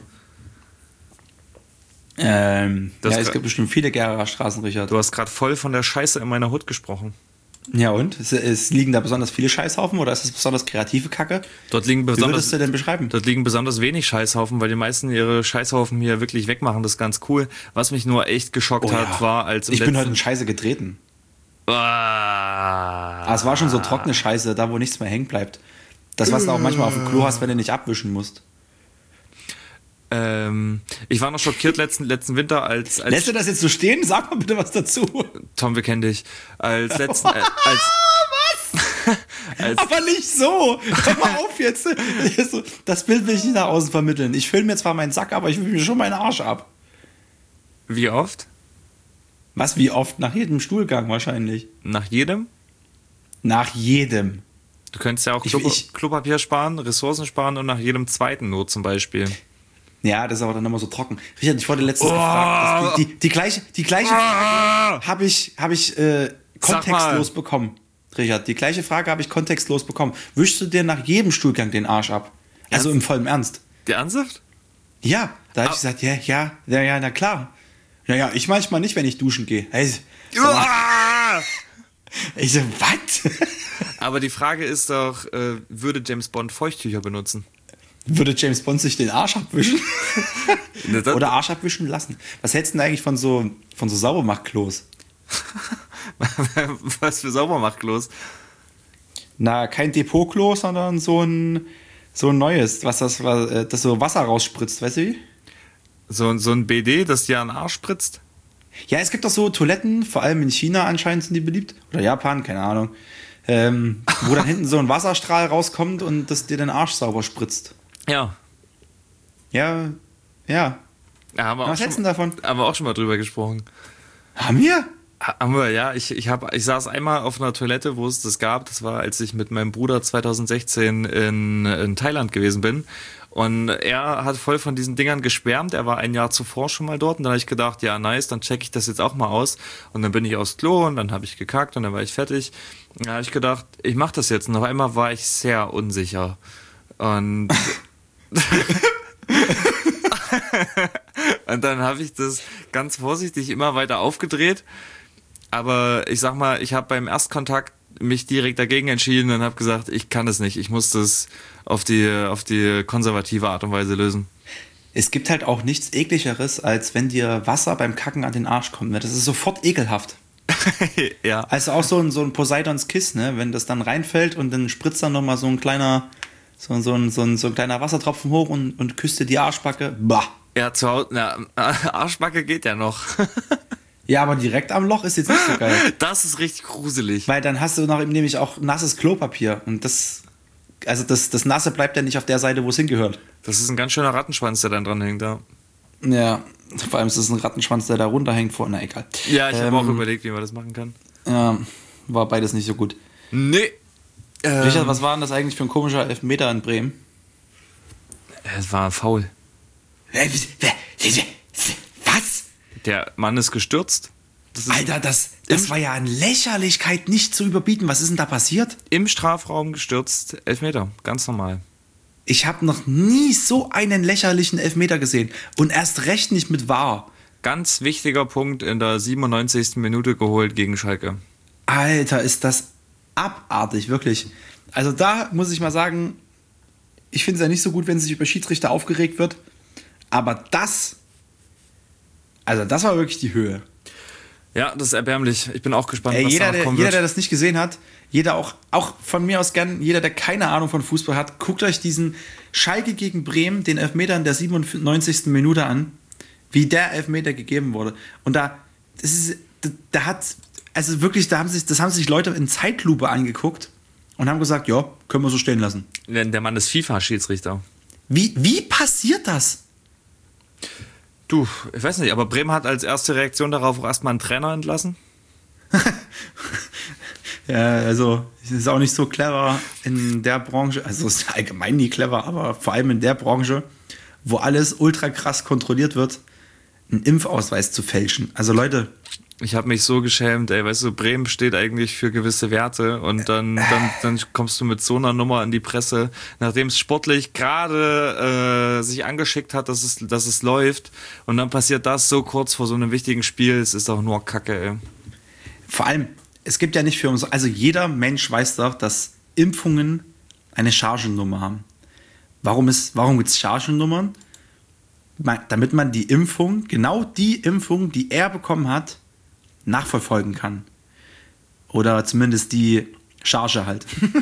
Es gibt bestimmt viele Geraer Straßen, Richard. Du hast gerade voll von der Scheiße in meiner Hut gesprochen. Ja und? Es liegen da besonders viele Scheißhaufen oder ist es besonders kreative Kacke? Wie würdest du denn beschreiben? Dort liegen besonders wenig Scheißhaufen, weil die meisten ihre Scheißhaufen hier wirklich wegmachen. Das ist ganz cool. Was mich nur echt geschockt hat, war als ich bin heute in Scheiße getreten. Es war schon so trockene Scheiße, da wo nichts mehr hängen bleibt. Das, was du auch manchmal auf dem Klo hast, wenn du nicht abwischen musst. Ich war noch schockiert letzten Winter als Lässt du das jetzt so stehen? Sag mal bitte was dazu. Tom, wir kennen dich. Was? Aber nicht so. Hör mal auf jetzt. Das Bild will ich nicht nach außen vermitteln. Ich fülle mir zwar meinen Sack, aber ich will mir schon meinen Arsch ab. Wie oft? Was, wie oft? Nach jedem Stuhlgang wahrscheinlich. Nach jedem? Nach jedem. Du könntest ja auch Klopapier sparen, Ressourcen sparen und nach jedem zweiten Not zum Beispiel. Ja, das ist aber dann immer so trocken. Richard, ich wurde letztens gefragt. Die gleiche Frage habe ich kontextlos bekommen. Richard, die gleiche Frage habe ich kontextlos bekommen. Wischst du dir nach jedem Stuhlgang den Arsch ab? Also im vollen Ernst. Ernsthaft? Ja, da habe ich gesagt, ja, na klar. Ja, ich manchmal nicht, wenn ich duschen gehe. Ich so, was? Aber die Frage ist doch, würde James Bond Feuchttücher benutzen? Würde James Bond sich den Arsch abwischen? Oder Arsch abwischen lassen? Was hältst du denn eigentlich von so Saubermachtklos? Was für Saubermachtklos? Na, kein Depotklo, sondern so ein neues, das so Wasser rausspritzt, weißt du wie? So ein BD, das dir an den Arsch spritzt? Ja, es gibt doch so Toiletten, vor allem in China anscheinend sind die beliebt. Oder Japan, keine Ahnung. Wo dann hinten so ein Wasserstrahl rauskommt und das dir den Arsch sauber spritzt. Ja. Ja. Was hältst du davon? Haben wir auch schon mal drüber gesprochen. Haben wir? Haben wir, ja. Ich saß einmal auf einer Toilette, wo es das gab. Das war, als ich mit meinem Bruder 2016 in Thailand gewesen bin. Und er hat voll von diesen Dingern geschwärmt. Er war ein Jahr zuvor schon mal dort. Und dann habe ich gedacht, ja, nice, dann checke ich das jetzt auch mal aus. Und dann bin ich aufs Klo und dann habe ich gekackt und dann war ich fertig. Da habe ich gedacht, ich mache das jetzt. Und auf einmal war ich sehr unsicher. Und und dann habe ich das ganz vorsichtig immer weiter aufgedreht. Aber ich sag mal, ich habe beim Erstkontakt mich direkt dagegen entschieden und habe gesagt, ich kann es nicht. Ich muss das auf die konservative Art und Weise lösen. Es gibt halt auch nichts Ekligeres, als wenn dir Wasser beim Kacken an den Arsch kommt. Ne? Das ist sofort ekelhaft. Ja. Also auch so ein Poseidons Kiss, ne? Wenn das dann reinfällt und dann spritzt dann nochmal so ein kleiner Wassertropfen hoch und küsst dir die Arschbacke. Bah. Ja, zu Hause, Arschbacke geht ja noch. Ja, aber direkt am Loch ist jetzt nicht so geil. Das ist richtig gruselig. Weil dann hast du noch nämlich auch nasses Klopapier. Und das Nasse bleibt ja nicht auf der Seite, wo es hingehört. Das ist ein ganz schöner Rattenschwanz, der dann dran hängt, ja. Ja, vor allem ist es ein Rattenschwanz, der da runterhängt vor. Na, egal. Ja, ich habe auch überlegt, wie man das machen kann. Ja, war beides nicht so gut. Nee. Richard, was war denn das eigentlich für ein komischer Elfmeter in Bremen? Es war faul. Was? Der Mann ist gestürzt. Alter, das war ja an Lächerlichkeit nicht zu überbieten. Was ist denn da passiert? Im Strafraum gestürzt, Elfmeter, ganz normal. Ich habe noch nie so einen lächerlichen Elfmeter gesehen. Und erst recht nicht mit VAR. Ganz wichtiger Punkt in der 97. Minute geholt gegen Schalke. Alter, ist das abartig, wirklich. Also da muss ich mal sagen, ich finde es ja nicht so gut, wenn sich über Schiedsrichter aufgeregt wird. Aber das war wirklich die Höhe. Ja, das ist erbärmlich. Ich bin auch gespannt, was jeder, da noch kommen wird. Der das nicht gesehen hat, jeder auch von mir aus gern, jeder, der keine Ahnung von Fußball hat, guckt euch diesen Schalke gegen Bremen, den Elfmeter in der 97. Minute an, wie der Elfmeter gegeben wurde. Und das haben sich Leute in Zeitlupe angeguckt und haben gesagt, ja, können wir so stehen lassen. Der Mann ist FIFA-Schiedsrichter. Wie passiert das? Du, ich weiß nicht, aber Bremen hat als erste Reaktion darauf auch erstmal einen Trainer entlassen. Ja, also es ist auch nicht so clever in der Branche, also es ist allgemein nie clever, aber vor allem in der Branche, wo alles ultra krass kontrolliert wird, einen Impfausweis zu fälschen. Also Leute. Ich habe mich so geschämt, ey, weißt du, Bremen steht eigentlich für gewisse Werte und dann kommst du mit so einer Nummer in die Presse, nachdem es sportlich gerade sich angeschickt hat, dass es läuft und dann passiert das so kurz vor so einem wichtigen Spiel, es ist doch nur Kacke, ey. Vor allem, es gibt ja nicht für uns, also jeder Mensch weiß doch, dass Impfungen eine Chargennummer haben. Warum gibt es Chargennummern? Damit man die Impfung, genau die Impfung, die er bekommen hat, nachverfolgen kann. Oder zumindest die Charge halt.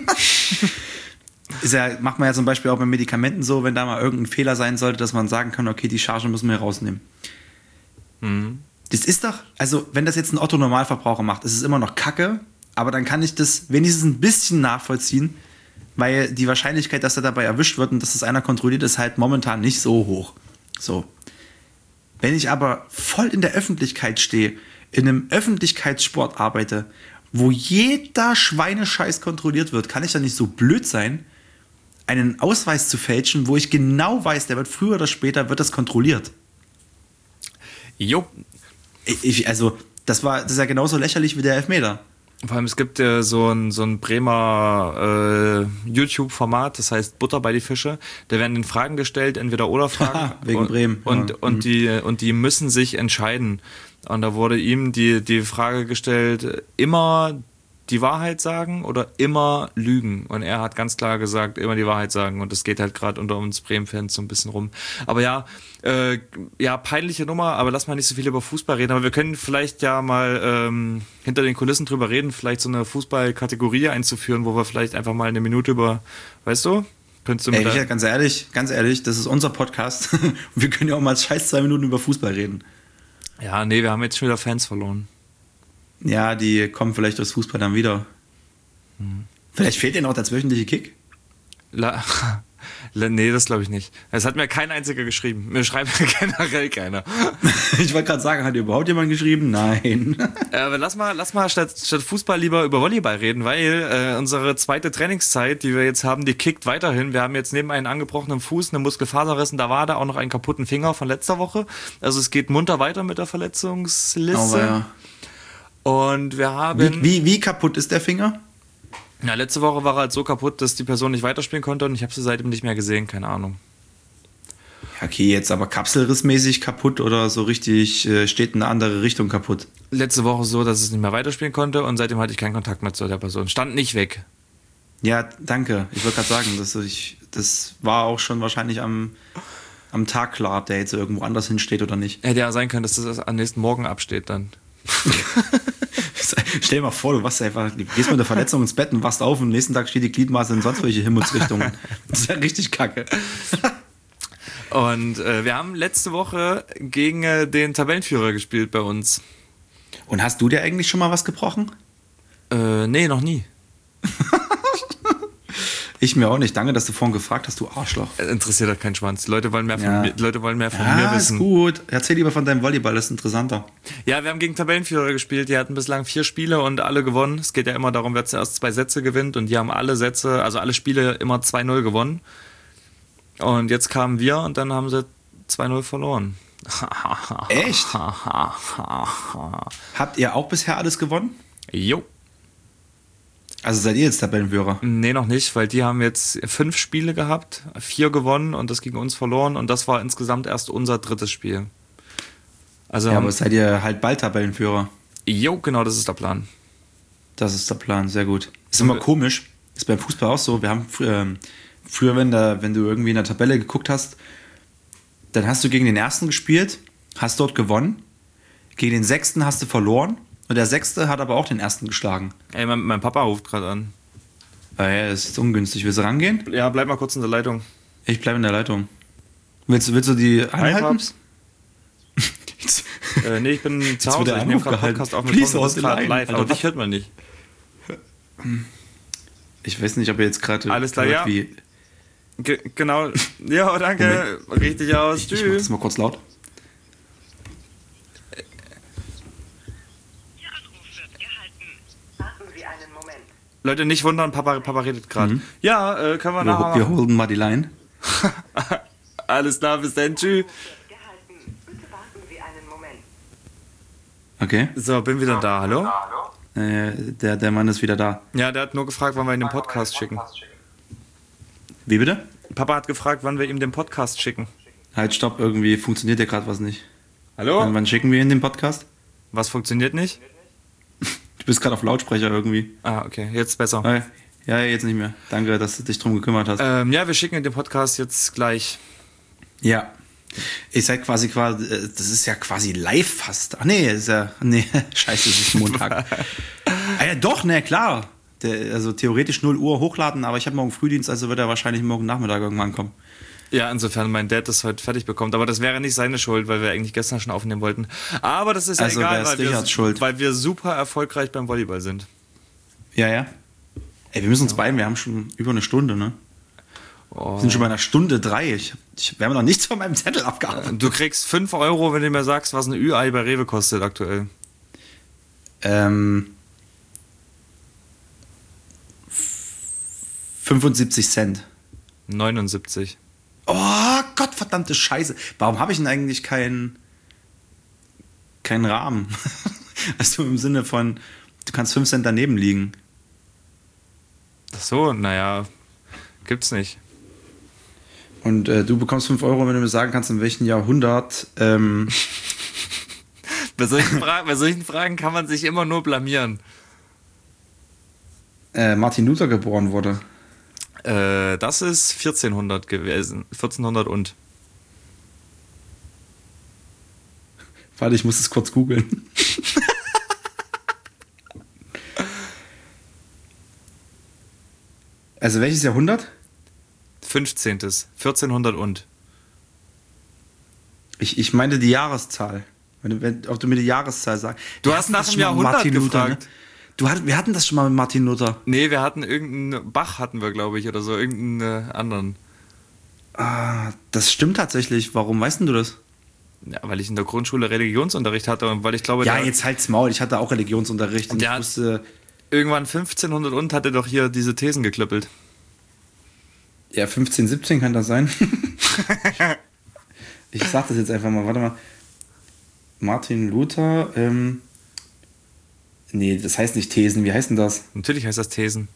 Macht man ja zum Beispiel auch bei Medikamenten so, wenn da mal irgendein Fehler sein sollte, dass man sagen kann, okay, die Charge müssen wir rausnehmen. Mhm. Das ist doch, also wenn das jetzt ein Otto-Normalverbraucher macht, ist es immer noch Kacke, aber dann kann ich das wenigstens ein bisschen nachvollziehen, weil die Wahrscheinlichkeit, dass er dabei erwischt wird und dass das einer kontrolliert, ist halt momentan nicht so hoch. So. Wenn ich aber voll in der Öffentlichkeit stehe, in einem Öffentlichkeitssport arbeite, wo jeder Schweinescheiß kontrolliert wird, kann ich dann nicht so blöd sein, einen Ausweis zu fälschen, wo ich genau weiß, der wird früher oder später wird das kontrolliert. Jo. Das ist ja genauso lächerlich wie der Elfmeter. Vor allem, es gibt ja so ein Bremer YouTube-Format, das heißt Butter bei die Fische. Da werden den Fragen gestellt, entweder oder Fragen. Wegen Bremen. Und die müssen sich entscheiden. Und da wurde ihm die Frage gestellt, immer die Wahrheit sagen oder immer lügen. Und er hat ganz klar gesagt, immer die Wahrheit sagen. Und das geht halt gerade unter uns Bremen-Fans so ein bisschen rum. Aber ja, peinliche Nummer, aber lass mal nicht so viel über Fußball reden. Aber wir können vielleicht ja mal hinter den Kulissen drüber reden, vielleicht so eine Fußballkategorie einzuführen, wo wir vielleicht einfach mal eine Minute über, weißt du? Könntest du mit Richard, ganz ehrlich, das ist unser Podcast. Wir können ja auch mal scheiß 2 Minuten über Fußball reden. Ja, nee, wir haben jetzt schon wieder Fans verloren. Ja, die kommen vielleicht durchs Fußball dann wieder. Vielleicht fehlt ihnen auch der wöchentliche Kick. Nee, das glaube ich nicht. Es hat mir kein einziger geschrieben. Mir schreibt generell keiner. Ich wollte gerade sagen, hat überhaupt jemand geschrieben? Nein. Aber lass mal statt Fußball lieber über Volleyball reden, weil unsere zweite Trainingszeit, die wir jetzt haben, die kickt weiterhin. Wir haben jetzt neben einem angebrochenen Fuß, eine Muskelfaserriss in der Wade, auch noch einen kaputten Finger von letzter Woche. Also es geht munter weiter mit der Verletzungsliste. Aber ja. Und wir haben... Wie kaputt ist der Finger? Ja, letzte Woche war er halt so kaputt, dass die Person nicht weiterspielen konnte und ich habe sie seitdem nicht mehr gesehen, keine Ahnung. Ja, okay, jetzt aber kapselrissmäßig kaputt oder so richtig steht in eine andere Richtung kaputt? Letzte Woche so, dass es nicht mehr weiterspielen konnte und seitdem hatte ich keinen Kontakt mehr zu der Person. Stand nicht weg. Ja, danke. Ich wollte gerade sagen, das war auch schon wahrscheinlich am Tag klar, ob der jetzt irgendwo anders hinsteht oder nicht. Hätte ja sein können, dass das am nächsten Morgen absteht dann. Stell dir mal vor, du gehst mit der Verletzung ins Bett und wachst auf und am nächsten Tag steht die Gliedmaße in sonst welche Himmelsrichtungen. Das ist ja richtig kacke. Und wir haben letzte Woche gegen den Tabellenführer gespielt bei uns. Und hast du dir eigentlich schon mal was gebrochen? Nee, noch nie. Ich mir auch nicht. Danke, dass du vorhin gefragt hast, du Arschloch. Interessiert doch keinen Schwanz. Die Leute wollen mehr von mir, mir wissen. Ist gut. Erzähl lieber von deinem Volleyball, das ist interessanter. Ja, wir haben gegen Tabellenführer gespielt. Die hatten bislang 4 Spiele und alle gewonnen. Es geht ja immer darum, wer zuerst 2 Sätze gewinnt. Und die haben alle Spiele immer 2-0 gewonnen. Und jetzt kamen wir und dann haben sie 2-0 verloren. Echt? Habt ihr auch bisher alles gewonnen? Jo. Also seid ihr jetzt Tabellenführer? Nee, noch nicht, weil die haben jetzt 5 Spiele gehabt, 4 gewonnen und das gegen uns verloren und das war insgesamt erst unser 3. Spiel. Also ja, aber seid ihr halt bald Tabellenführer? Jo, genau, das ist der Plan. Das ist der Plan, sehr gut. Ist immer komisch, ist beim Fußball auch so, wir haben früher, wenn du irgendwie in der Tabelle geguckt hast, dann hast du gegen den Ersten gespielt, hast dort gewonnen, gegen den 6. hast du verloren und der 6. hat aber auch den Ersten geschlagen. Ey, mein Papa ruft gerade an. Ja, das ist ungünstig. Willst du rangehen? Ja, bleib mal kurz in der Leitung. Ich bleibe in der Leitung. Willst du die anhalten? Nee, ich bin zu Hause. Ich nehme gerade Podcast auf mit Please, Tom, das ist gerade live, aber dich hört man nicht. Ich weiß nicht, ob ihr jetzt gerade... Alles klar, ja. Genau. Ja, danke. Moment. Richtig aus. Tschüss. Ich mach das mal kurz laut. Leute, nicht wundern, Papa redet gerade. Ja, können wir nachher... Wir holen mal die Line. Alles klar, bis dann, tschüss. Okay. So, bin wieder da, hallo? Der Mann ist wieder da. Ja, der hat nur gefragt, wann wir ihn den Podcast schicken. Wie bitte? Papa hat gefragt, wann wir ihm den Podcast schicken. Halt, stopp, irgendwie funktioniert ja gerade was nicht. Hallo? Wann schicken wir ihn den Podcast? Was funktioniert nicht? Du bist gerade auf Lautsprecher irgendwie. Ah, okay, jetzt besser. Ja, jetzt nicht mehr. Danke, dass du dich drum gekümmert hast. Ja, wir schicken den Podcast jetzt gleich. Ja. Ist halt quasi, das ist ja quasi live fast. Ach nee, scheiße, es ist Montag. Ja, doch, ne, klar. Also theoretisch 0 Uhr hochladen, aber ich habe morgen Frühdienst, also wird er wahrscheinlich morgen Nachmittag irgendwann kommen. Ja, insofern mein Dad das heute fertig bekommt. Aber das wäre nicht seine Schuld, weil wir eigentlich gestern schon aufnehmen wollten. Aber das ist ja also egal, weil wir super erfolgreich beim Volleyball sind. Ja. Ey, wir müssen uns beeilen, wir haben schon über eine Stunde, ne? Wir sind schon bei einer Stunde 3. Wir haben noch nichts von meinem Zettel abgearbeitet. Du kriegst 5 €, wenn du mir sagst, was ein Ü-Ei bei Rewe kostet aktuell. 75 Cent. 79. Oh Gott, verdammte Scheiße. Warum habe ich denn eigentlich keinen Rahmen? Also im Sinne von, du kannst 5 Cent daneben liegen. Ach so, naja, gibt's nicht. Und du bekommst 5 €, wenn du mir sagen kannst, in welchem Jahrhundert... Bei solchen Fragen kann man sich immer nur blamieren. Martin Luther geboren wurde. Das ist 1400 gewesen. 1400 und. Warte, ich muss es kurz googeln. Also welches Jahrhundert? 15. 1400 und. Ich meine die Jahreszahl. Ob du mir die Jahreszahl sagst. Du hast nach dem Jahrhundert gefragt. Wir hatten das schon mal mit Martin Luther. Nee, wir hatten irgendeinen Bach, hatten wir, glaube ich, oder so, irgendeinen anderen. Das stimmt tatsächlich. Warum weißt denn du das? Ja, weil ich in der Grundschule Religionsunterricht hatte und weil ich glaube, Ja, jetzt halt's Maul. Ich hatte auch Religionsunterricht und ich der wusste... irgendwann 1500 und hatte doch hier diese Thesen geklöppelt. Ja, 15, 17 kann das sein. Ich sag das jetzt einfach mal. Warte mal. Martin Luther. Nee, das heißt nicht Thesen. Wie heißt denn das? Natürlich heißt das Thesen.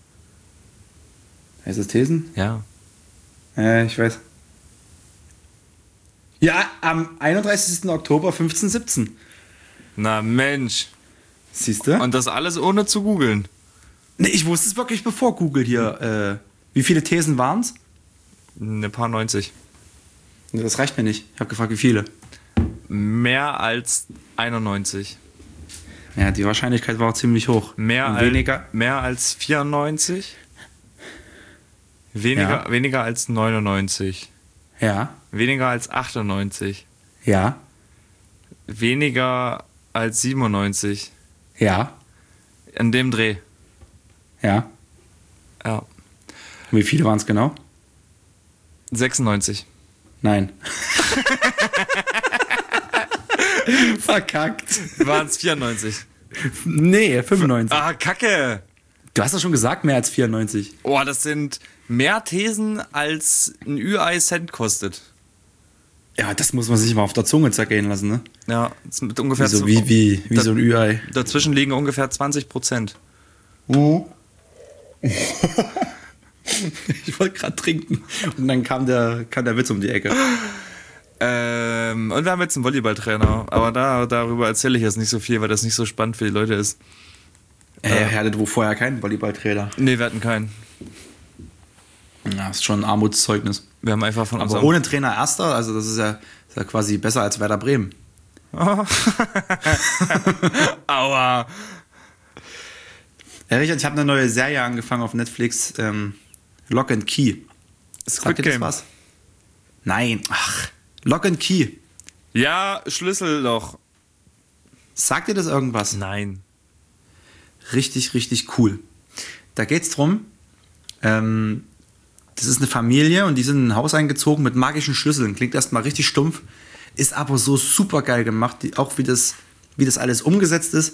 Heißt das Thesen? Ja. Ich weiß. Ja, am 31. Oktober 1517. Na Mensch. Siehst du? Und das alles ohne zu googeln. Nee, ich wusste es wirklich bevor Google hier. Wie viele Thesen waren es? Ein paar 90. Das reicht mir nicht. Ich habe gefragt, wie viele. Mehr als 91. Ja, die Wahrscheinlichkeit war auch ziemlich hoch. Mehr als 94. Weniger als 99. Ja. Weniger als 98. Ja. Weniger als 97. Ja. In dem Dreh. Ja. Ja. Wie viele waren es genau? 96. Nein. Verkackt. Waren es 94? Nee, 95. Ah, Kacke. Du hast doch schon gesagt, mehr als 94. Oh, das sind mehr Thesen, als ein Ü-Ei Cent kostet. Ja, das muss man sich mal auf der Zunge zergehen lassen, ne? Ja, das ist mit ungefähr Wie so ein Ü-Ei. Dazwischen liegen ungefähr 20%. Oh. Ich wollte gerade trinken. Und dann kam der Witz um die Ecke. Und wir haben jetzt einen Volleyballtrainer. Aber darüber erzähle ich jetzt nicht so viel, weil das nicht so spannend für die Leute ist. Ihr hattet wo vorher keinen Volleyballtrainer? Nee, wir hatten keinen. Ja, ist schon ein Armutszeugnis. Wir haben einfach von Aber unserem... ohne Trainer Erster, also das ist ja quasi besser als Werder Bremen. Aua. Ja, Richard, ich habe eine neue Serie angefangen auf Netflix, Lock and Key. Squid Sagt dir das Game. was? Nein, Lock and Key. Ja, Schlüsselloch. Sagt dir das irgendwas? Nein. Richtig, richtig cool. Da geht's drum, das ist eine Familie und die sind in ein Haus eingezogen mit magischen Schlüsseln. Klingt erstmal richtig stumpf, ist aber so super geil gemacht, auch wie das alles umgesetzt ist.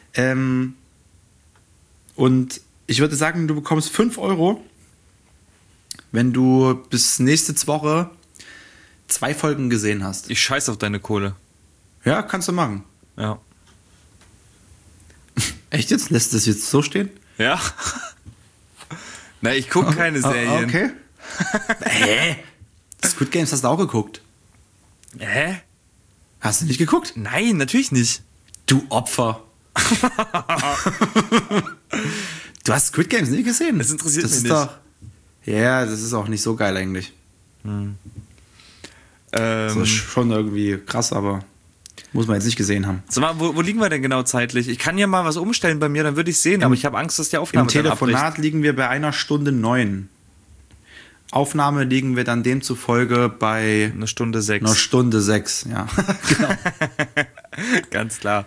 Und ich würde sagen, du bekommst 5 Euro, wenn du bis nächste Woche 2 Folgen gesehen hast. Ich scheiß auf deine Kohle. Ja, kannst du machen. Ja. Echt jetzt? Lässt das jetzt so stehen? Ja? Na, ich gucke keine Serien. Okay. Hä? Squid Games hast du auch geguckt. Hä? Hast du nicht geguckt? Nein, natürlich nicht. Du Opfer. Du hast Squid Games nicht gesehen? Das interessiert mich ist nicht. Doch, ja, das ist auch nicht so geil eigentlich. Das ist schon irgendwie krass, aber muss man jetzt nicht gesehen haben. Sag mal, wo liegen wir denn genau zeitlich? Ich kann ja mal was umstellen bei mir, dann würde ich sehen, aber ich habe Angst, dass die Aufnahme Im dann Telefonat abbricht. liegen wir bei 1 Stunde 9. Aufnahme liegen wir dann demzufolge bei 1 Stunde 6. 1 Stunde 6, ja. Genau. Ganz klar.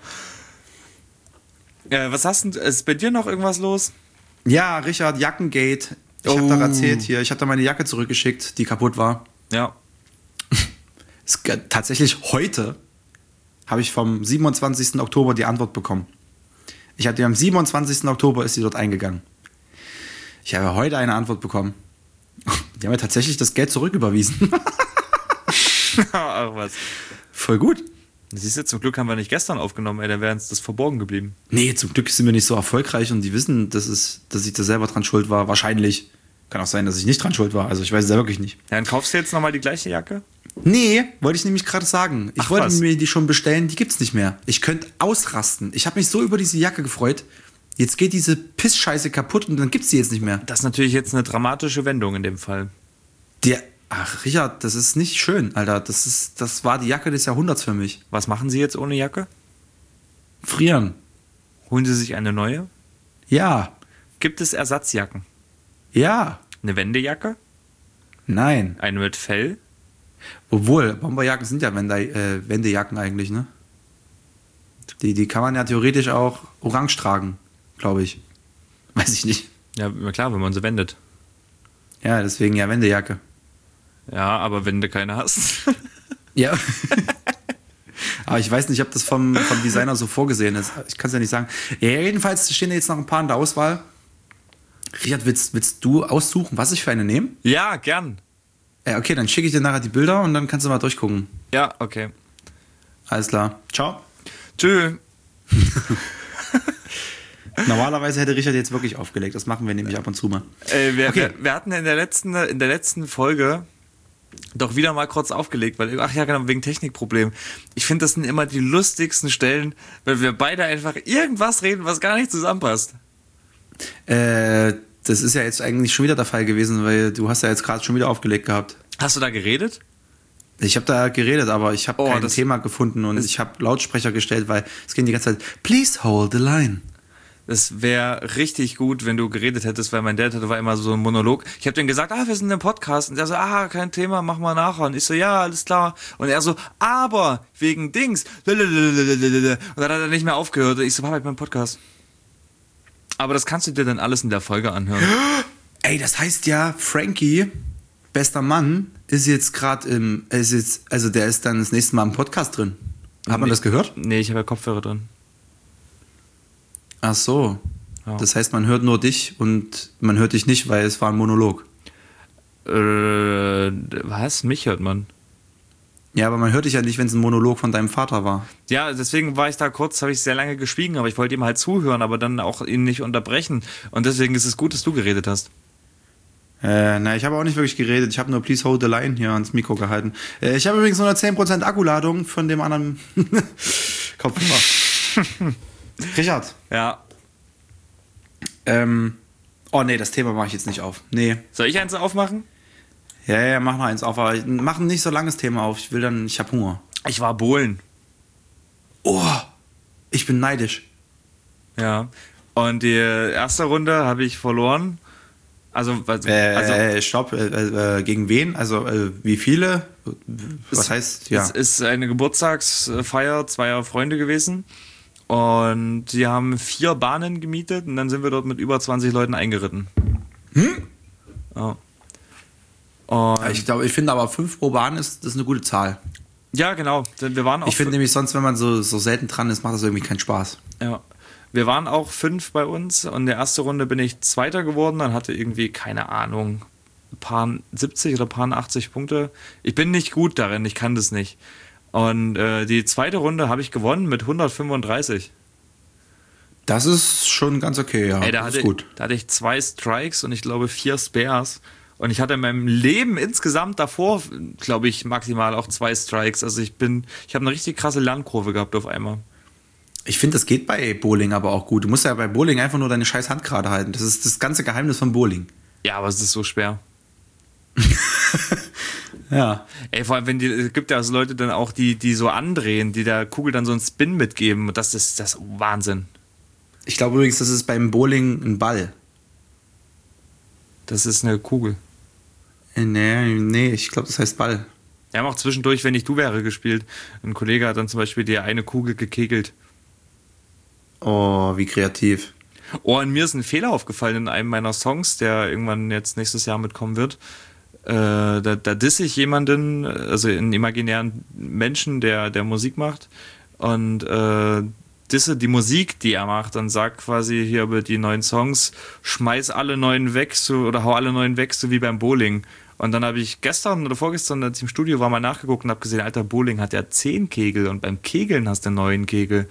Was hast du? Ist bei dir noch irgendwas los? Ja, Richard, Jackengate. Ich habe doch erzählt hier, ich habe da meine Jacke zurückgeschickt, die kaputt war. Ja. Tatsächlich heute habe ich vom 27. Oktober die Antwort bekommen. Ich hatte am 27. Oktober ist sie dort eingegangen. Ich habe heute eine Antwort bekommen. Die haben mir tatsächlich das Geld zurücküberwiesen. Ach was. Voll gut. Siehst du, zum Glück haben wir nicht gestern aufgenommen, ey, da wäre uns das verborgen geblieben. Nee, zum Glück sind wir nicht so erfolgreich und die wissen, dass ich da selber dran schuld war. Wahrscheinlich. Kann auch sein, dass ich nicht dran schuld war. Also ich weiß es ja wirklich nicht. Ja, dann kaufst du jetzt nochmal die gleiche Jacke? Nee, wollte ich nämlich gerade sagen. Ich wollte was? mir die schon bestellen, die gibt's nicht mehr. Ich könnte ausrasten. Ich habe mich so über diese Jacke gefreut. Jetzt geht diese Pissscheiße kaputt und dann gibt's die jetzt nicht mehr. Das ist natürlich jetzt eine dramatische Wendung in dem Fall. Ach, Richard, das ist nicht schön, Alter. Das war die Jacke des Jahrhunderts für mich. Was machen Sie jetzt ohne Jacke? Frieren. Holen Sie sich eine neue? Ja. Gibt es Ersatzjacken? Ja. Eine Wendejacke? Nein. Eine mit Fell? Obwohl, Bomberjacken sind ja Wendejacken eigentlich, ne? Die kann man ja theoretisch auch orange tragen, glaube ich. Weiß ich nicht. Ja, klar, wenn man sie wendet. Ja, deswegen ja Wendejacke. Ja, aber wenn du keine hast. Ja. Aber ich weiß nicht, ob das vom Designer so vorgesehen ist. Ich kann es ja nicht sagen. Ja, jedenfalls stehen jetzt noch ein paar in der Auswahl. Richard, willst du aussuchen, was ich für eine nehme? Ja, gern. Ja, okay, dann schicke ich dir nachher die Bilder und dann kannst du mal durchgucken. Ja, okay. Alles klar. Ciao. Tschüss. Normalerweise hätte Richard jetzt wirklich aufgelegt. Das machen wir nämlich ab und zu mal. Wir hatten in der letzten Folge doch wieder mal kurz aufgelegt, weil, ach ja, genau, wegen Technikproblem. Ich finde, das sind immer die lustigsten Stellen, weil wir beide einfach irgendwas reden, was gar nicht zusammenpasst. Das ist ja jetzt eigentlich schon wieder der Fall gewesen, weil du hast ja jetzt gerade schon wieder aufgelegt gehabt. Hast du da geredet? Ich habe da geredet, aber ich habe kein Thema gefunden und ich habe Lautsprecher gestellt, weil es ging die ganze Zeit, please hold the line. Das wäre richtig gut, wenn du geredet hättest, weil mein Dad hatte war immer so ein Monolog. Ich habe dann gesagt, wir sind im Podcast. Und er so, kein Thema, mach mal nachher. Und ich so, ja, alles klar. Und er so, aber wegen Dings. Und dann hat er nicht mehr aufgehört. Und ich so, Papa, ich bin im Podcast. Aber das kannst du dir dann alles in der Folge anhören. Ey, das heißt ja, Frankie, bester Mann, ist jetzt gerade der ist dann das nächste Mal im Podcast drin. Hat man das gehört? Nee, ich habe ja Kopfhörer drin. Ach so. Ja. Das heißt, man hört nur dich und man hört dich nicht, weil es war ein Monolog. Was? Mich hört man. Ja, aber man hört dich ja nicht, wenn es ein Monolog von deinem Vater war. Ja, deswegen war ich da kurz, habe ich sehr lange geschwiegen, aber ich wollte ihm halt zuhören, aber dann auch ihn nicht unterbrechen. Und deswegen ist es gut, dass du geredet hast. Ich habe auch nicht wirklich geredet. Ich habe nur Please Hold the Line hier ans Mikro gehalten. Ich habe übrigens nur eine 10% Akkuladung von dem anderen Kopfhörer. Richard. Ja. Nee, das Thema mache ich jetzt nicht auf. Nee. Soll ich eins aufmachen? Ja, mach noch eins auf, aber mach ein nicht so langes Thema auf. Ich habe Hunger. Ich war bowlen. Oh, ich bin neidisch. Ja. Und die erste Runde habe ich verloren. Stopp, gegen wen? Also, wie viele? Was heißt, ja. Es ist eine Geburtstagsfeier zweier Freunde gewesen. Und die haben 4 Bahnen gemietet und dann sind wir dort mit über 20 Leuten eingeritten. Ja. Und Ich finde aber 5 pro Bahn ist eine gute Zahl. Ja, genau. Wir waren auch ich finde nämlich sonst, wenn man so selten dran ist, macht das irgendwie keinen Spaß. Ja. Wir waren auch 5 bei uns und in der ersten Runde bin ich Zweiter geworden, dann hatte irgendwie, keine Ahnung, paar 70 oder paar 80 Punkte. Ich bin nicht gut darin, ich kann das nicht. Und die zweite Runde habe ich gewonnen mit 135. Das ist schon ganz okay, ja. Ey, da ist gut. Da hatte ich 2 Strikes und ich glaube 4 Spares. Und ich hatte in meinem Leben insgesamt davor, glaube ich, maximal auch 2 Strikes. Also ich habe eine richtig krasse Lernkurve gehabt auf einmal. Ich finde, das geht bei Bowling aber auch gut. Du musst ja bei Bowling einfach nur deine scheiß Hand gerade halten. Das ist das ganze Geheimnis von Bowling. Ja, aber es ist so schwer. Ja. Ey, vor allem, es gibt ja so Leute dann auch, die so andrehen, die der Kugel dann so einen Spin mitgeben. Das ist Wahnsinn. Ich glaube übrigens, das ist beim Bowling ein Ball. Das ist eine Kugel. Nee, ich glaube, das heißt Ball. Wir haben auch zwischendurch, wenn ich Du wäre, gespielt. Ein Kollege hat dann zum Beispiel dir eine Kugel gekegelt. Oh, wie kreativ. Oh, und mir ist ein Fehler aufgefallen in einem meiner Songs, der irgendwann jetzt nächstes Jahr mitkommen wird. Da disse ich jemanden, also einen imaginären Menschen, der Musik macht. Und disse die Musik, die er macht, und sagt quasi hier über die neuen Songs, schmeiß alle neuen weg, oder hau alle neuen weg, so wie beim Bowling. Und dann habe ich gestern oder vorgestern, als ich im Studio war, mal nachgeguckt und habe gesehen, alter, Bowling hat ja 10 Kegel und beim Kegeln hast du 9 Kegel.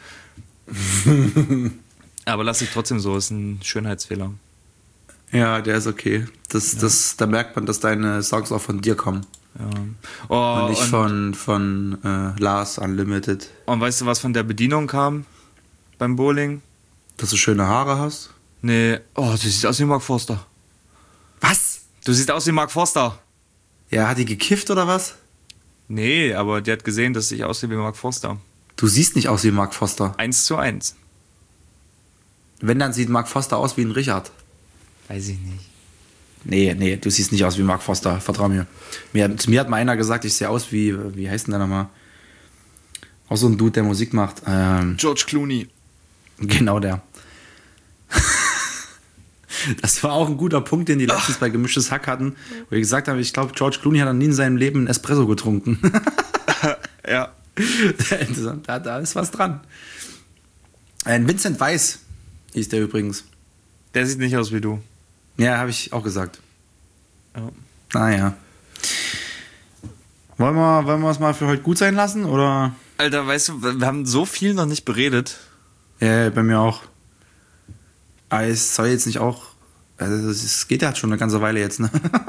Aber lass dich trotzdem so, ist ein Schönheitsfehler. Ja, der ist okay. Da merkt man, dass deine Songs auch von dir kommen. Ja. Und nicht von Lars Unlimited. Und weißt du, was von der Bedienung kam beim Bowling? Dass du schöne Haare hast? Nee, du siehst aus wie Mark Forster. Was? Du siehst aus wie Mark Forster. Ja, hat die gekifft oder was? Nee, aber die hat gesehen, dass ich aussehe wie Mark Forster. Du siehst nicht aus wie Mark Forster. 1:1. Wenn, dann sieht Mark Forster aus wie ein Richard. Weiß ich nicht. Nee, du siehst nicht aus wie Mark Forster, vertrau mir. Zu mir hat mal einer gesagt, ich sehe aus wie heißt denn der nochmal? Auch so ein Dude, der Musik macht. George Clooney. Genau der. Das war auch ein guter Punkt, den die letztens bei Gemischtes Hack hatten, wo die gesagt haben, ich glaube, George Clooney hat noch nie in seinem Leben einen Espresso getrunken. Ja. Da ist was dran. Ein Vincent Weiss hieß der übrigens. Der sieht nicht aus wie du. Ja, habe ich auch gesagt. Ja. Naja. Wollen wir es mal für heute gut sein lassen, oder? Alter, weißt du, wir haben so viel noch nicht beredet. Ja, bei mir auch. Aber es soll jetzt nicht auch... Also es geht ja schon eine ganze Weile jetzt, ne?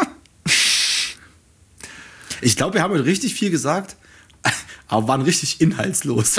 Ich glaube, wir haben heute richtig viel gesagt, aber waren richtig inhaltslos.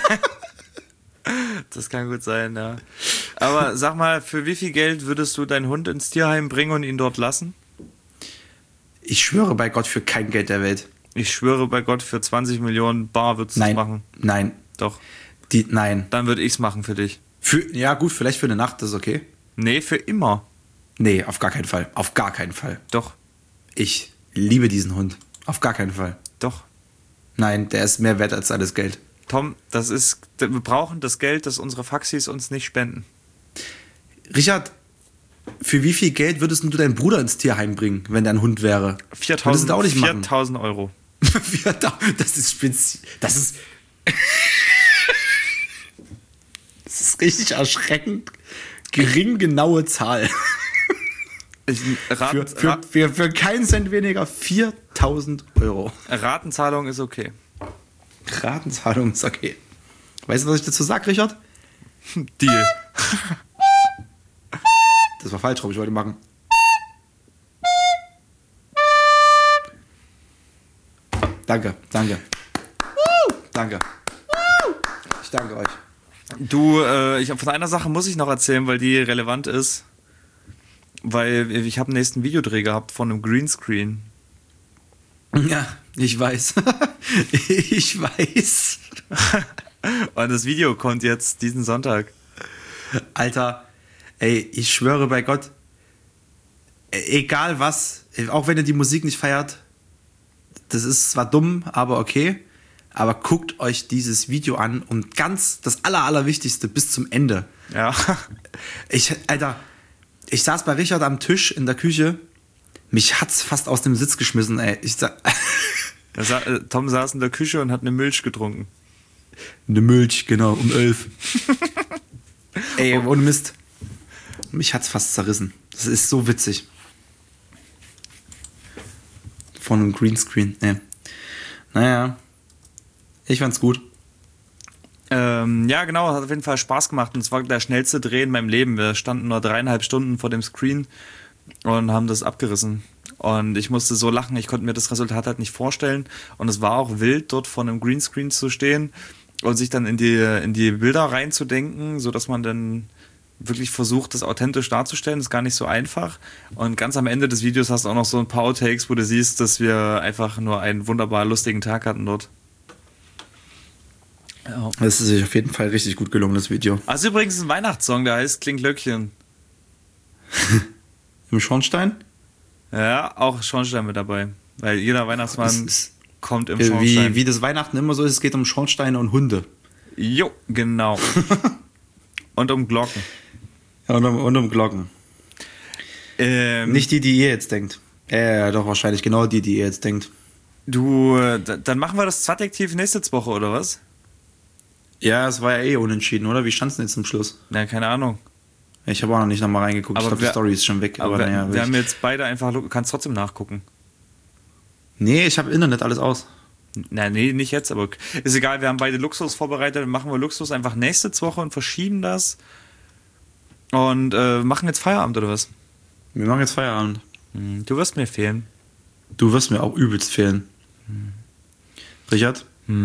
Das kann gut sein, ja. Aber sag mal, für wie viel Geld würdest du deinen Hund ins Tierheim bringen und ihn dort lassen? Ich schwöre bei Gott für kein Geld der Welt. Ich schwöre bei Gott, für 20 Millionen Bar würdest du es machen. Nein. Doch. Nein. Dann würde ich es machen für dich. Ja gut, vielleicht für eine Nacht, das ist okay. Nee, für immer. Nee, auf gar keinen Fall. Auf gar keinen Fall. Doch. Ich liebe diesen Hund. Auf gar keinen Fall. Doch. Nein, der ist mehr wert als alles Geld. Tom, wir brauchen das Geld, das unsere Faxis uns nicht spenden. Richard, für wie viel Geld würdest du deinen Bruder ins Tierheim bringen, wenn der ein Hund wäre? 4.000 auch nicht machen. 4.000 Euro. Das ist speziell. Das ist richtig erschreckend. Gering genaue Zahl. Für keinen Cent weniger 4.000 Euro. Ratenzahlung ist okay. Ratenzahlung ist okay. Weißt du, was ich dazu sage, Richard? Deal. Das war falsch, Rob, ich wollte machen. Danke. Danke. Ich danke euch. Du, von einer Sache muss ich noch erzählen, weil die relevant ist. Weil ich habe einen nächsten Videodreh gehabt von einem Greenscreen. Ja, ich weiß. Ich weiß. Und das Video kommt jetzt diesen Sonntag. Alter, ey, ich schwöre bei Gott, egal was, auch wenn ihr die Musik nicht feiert, das ist zwar dumm, aber okay, aber guckt euch dieses Video an und ganz das Allerwichtigste bis zum Ende. Ja. Alter, ich saß bei Richard am Tisch in der Küche, mich hat's fast aus dem Sitz geschmissen, ey. Tom saß in der Küche und hat eine Milch getrunken. Eine Milch, genau, um 11. Ey, ohne Mist. Mich hat's fast zerrissen. Das ist so witzig. Von einem Greenscreen, ey. Naja. Ich fand's gut. Ja, genau, hat auf jeden Fall Spaß gemacht. Und es war der schnellste Dreh in meinem Leben. Wir standen nur 3,5 Stunden vor dem Screen und haben das abgerissen. Und ich musste so lachen, ich konnte mir das Resultat halt nicht vorstellen. Und es war auch wild, dort vor einem Greenscreen zu stehen und sich dann in die Bilder reinzudenken, sodass man dann wirklich versucht, das authentisch darzustellen. Das ist gar nicht so einfach. Und ganz am Ende des Videos hast du auch noch so ein paar Outtakes, wo du siehst, dass wir einfach nur einen wunderbar lustigen Tag hatten dort. Ja. Das ist auf jeden Fall richtig gut gelungen, das Video. Also übrigens ein Weihnachtssong, der heißt Klinglöckchen. Im Schornstein? Ja, auch Schornstein mit dabei. Weil jeder Weihnachtsmann kommt im Schornstein. Wie das Weihnachten immer so ist, es geht um Schornsteine und Hunde. Jo, genau. Und um Glocken. Ja, und um Glocken. Nicht die ihr jetzt denkt. Doch wahrscheinlich genau die ihr jetzt denkt. Dann machen wir das Zweitdetektiv nächste Woche, oder was? Ja, es war ja eh unentschieden, oder? Wie stand es denn jetzt zum Schluss? Ja, keine Ahnung. Ich habe auch noch nicht nochmal reingeguckt. Aber ich glaube, die Story ist schon weg. Aber wir haben jetzt beide einfach... Kannst trotzdem nachgucken. Nee, ich habe Internet alles aus. Nee, nicht jetzt, aber ist egal. Wir haben beide Luxus vorbereitet. Dann machen wir Luxus einfach nächste Woche und verschieben das. Und machen jetzt Feierabend, oder was? Wir machen jetzt Feierabend. Du wirst mir fehlen. Du wirst mir auch übelst fehlen. Richard?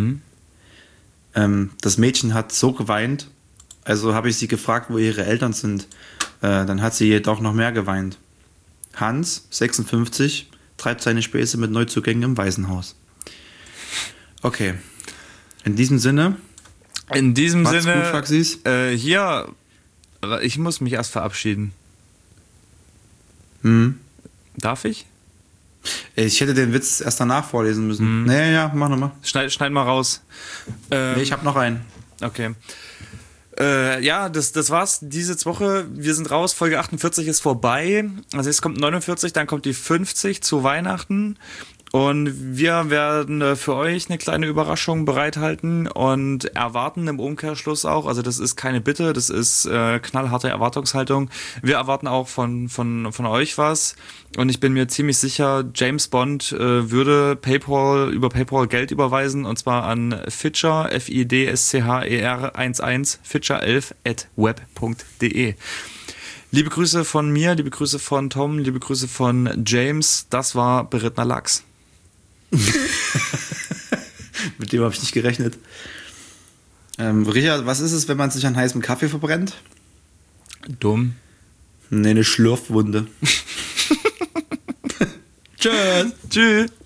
Das Mädchen hat so geweint, also habe ich sie gefragt, wo ihre Eltern sind. Dann hat sie jedoch noch mehr geweint. Hans, 56, treibt seine Späße mit Neuzugängen im Waisenhaus. Okay. In diesem Sinne. Macht's gut, Faxis. Hier, ich muss mich erst verabschieden. Darf ich? Ich hätte den Witz erst danach vorlesen müssen. Nee, ja, mach nochmal. Schneid mal raus. Nee, ich habe noch einen. Okay. Ja, das war's diese Woche. Wir sind raus, Folge 48 ist vorbei. Also jetzt kommt 49, dann kommt die 50 zu Weihnachten. Und wir werden für euch eine kleine Überraschung bereithalten und erwarten im Umkehrschluss auch, also das ist keine Bitte, das ist knallharte Erwartungshaltung. Wir erwarten auch von euch was und ich bin mir ziemlich sicher, James Bond würde über PayPal Geld überweisen und zwar an Fitscher, FIDSCHER11, Fitscher11@web.de. Liebe Grüße von mir, liebe Grüße von Tom, liebe Grüße von James, das war berittener Lachs. Mit dem habe ich nicht gerechnet. Richard, was ist es, wenn man sich an heißem Kaffee verbrennt? Dumm. Nee, eine Schlürfwunde. Tschüss. Tschüss.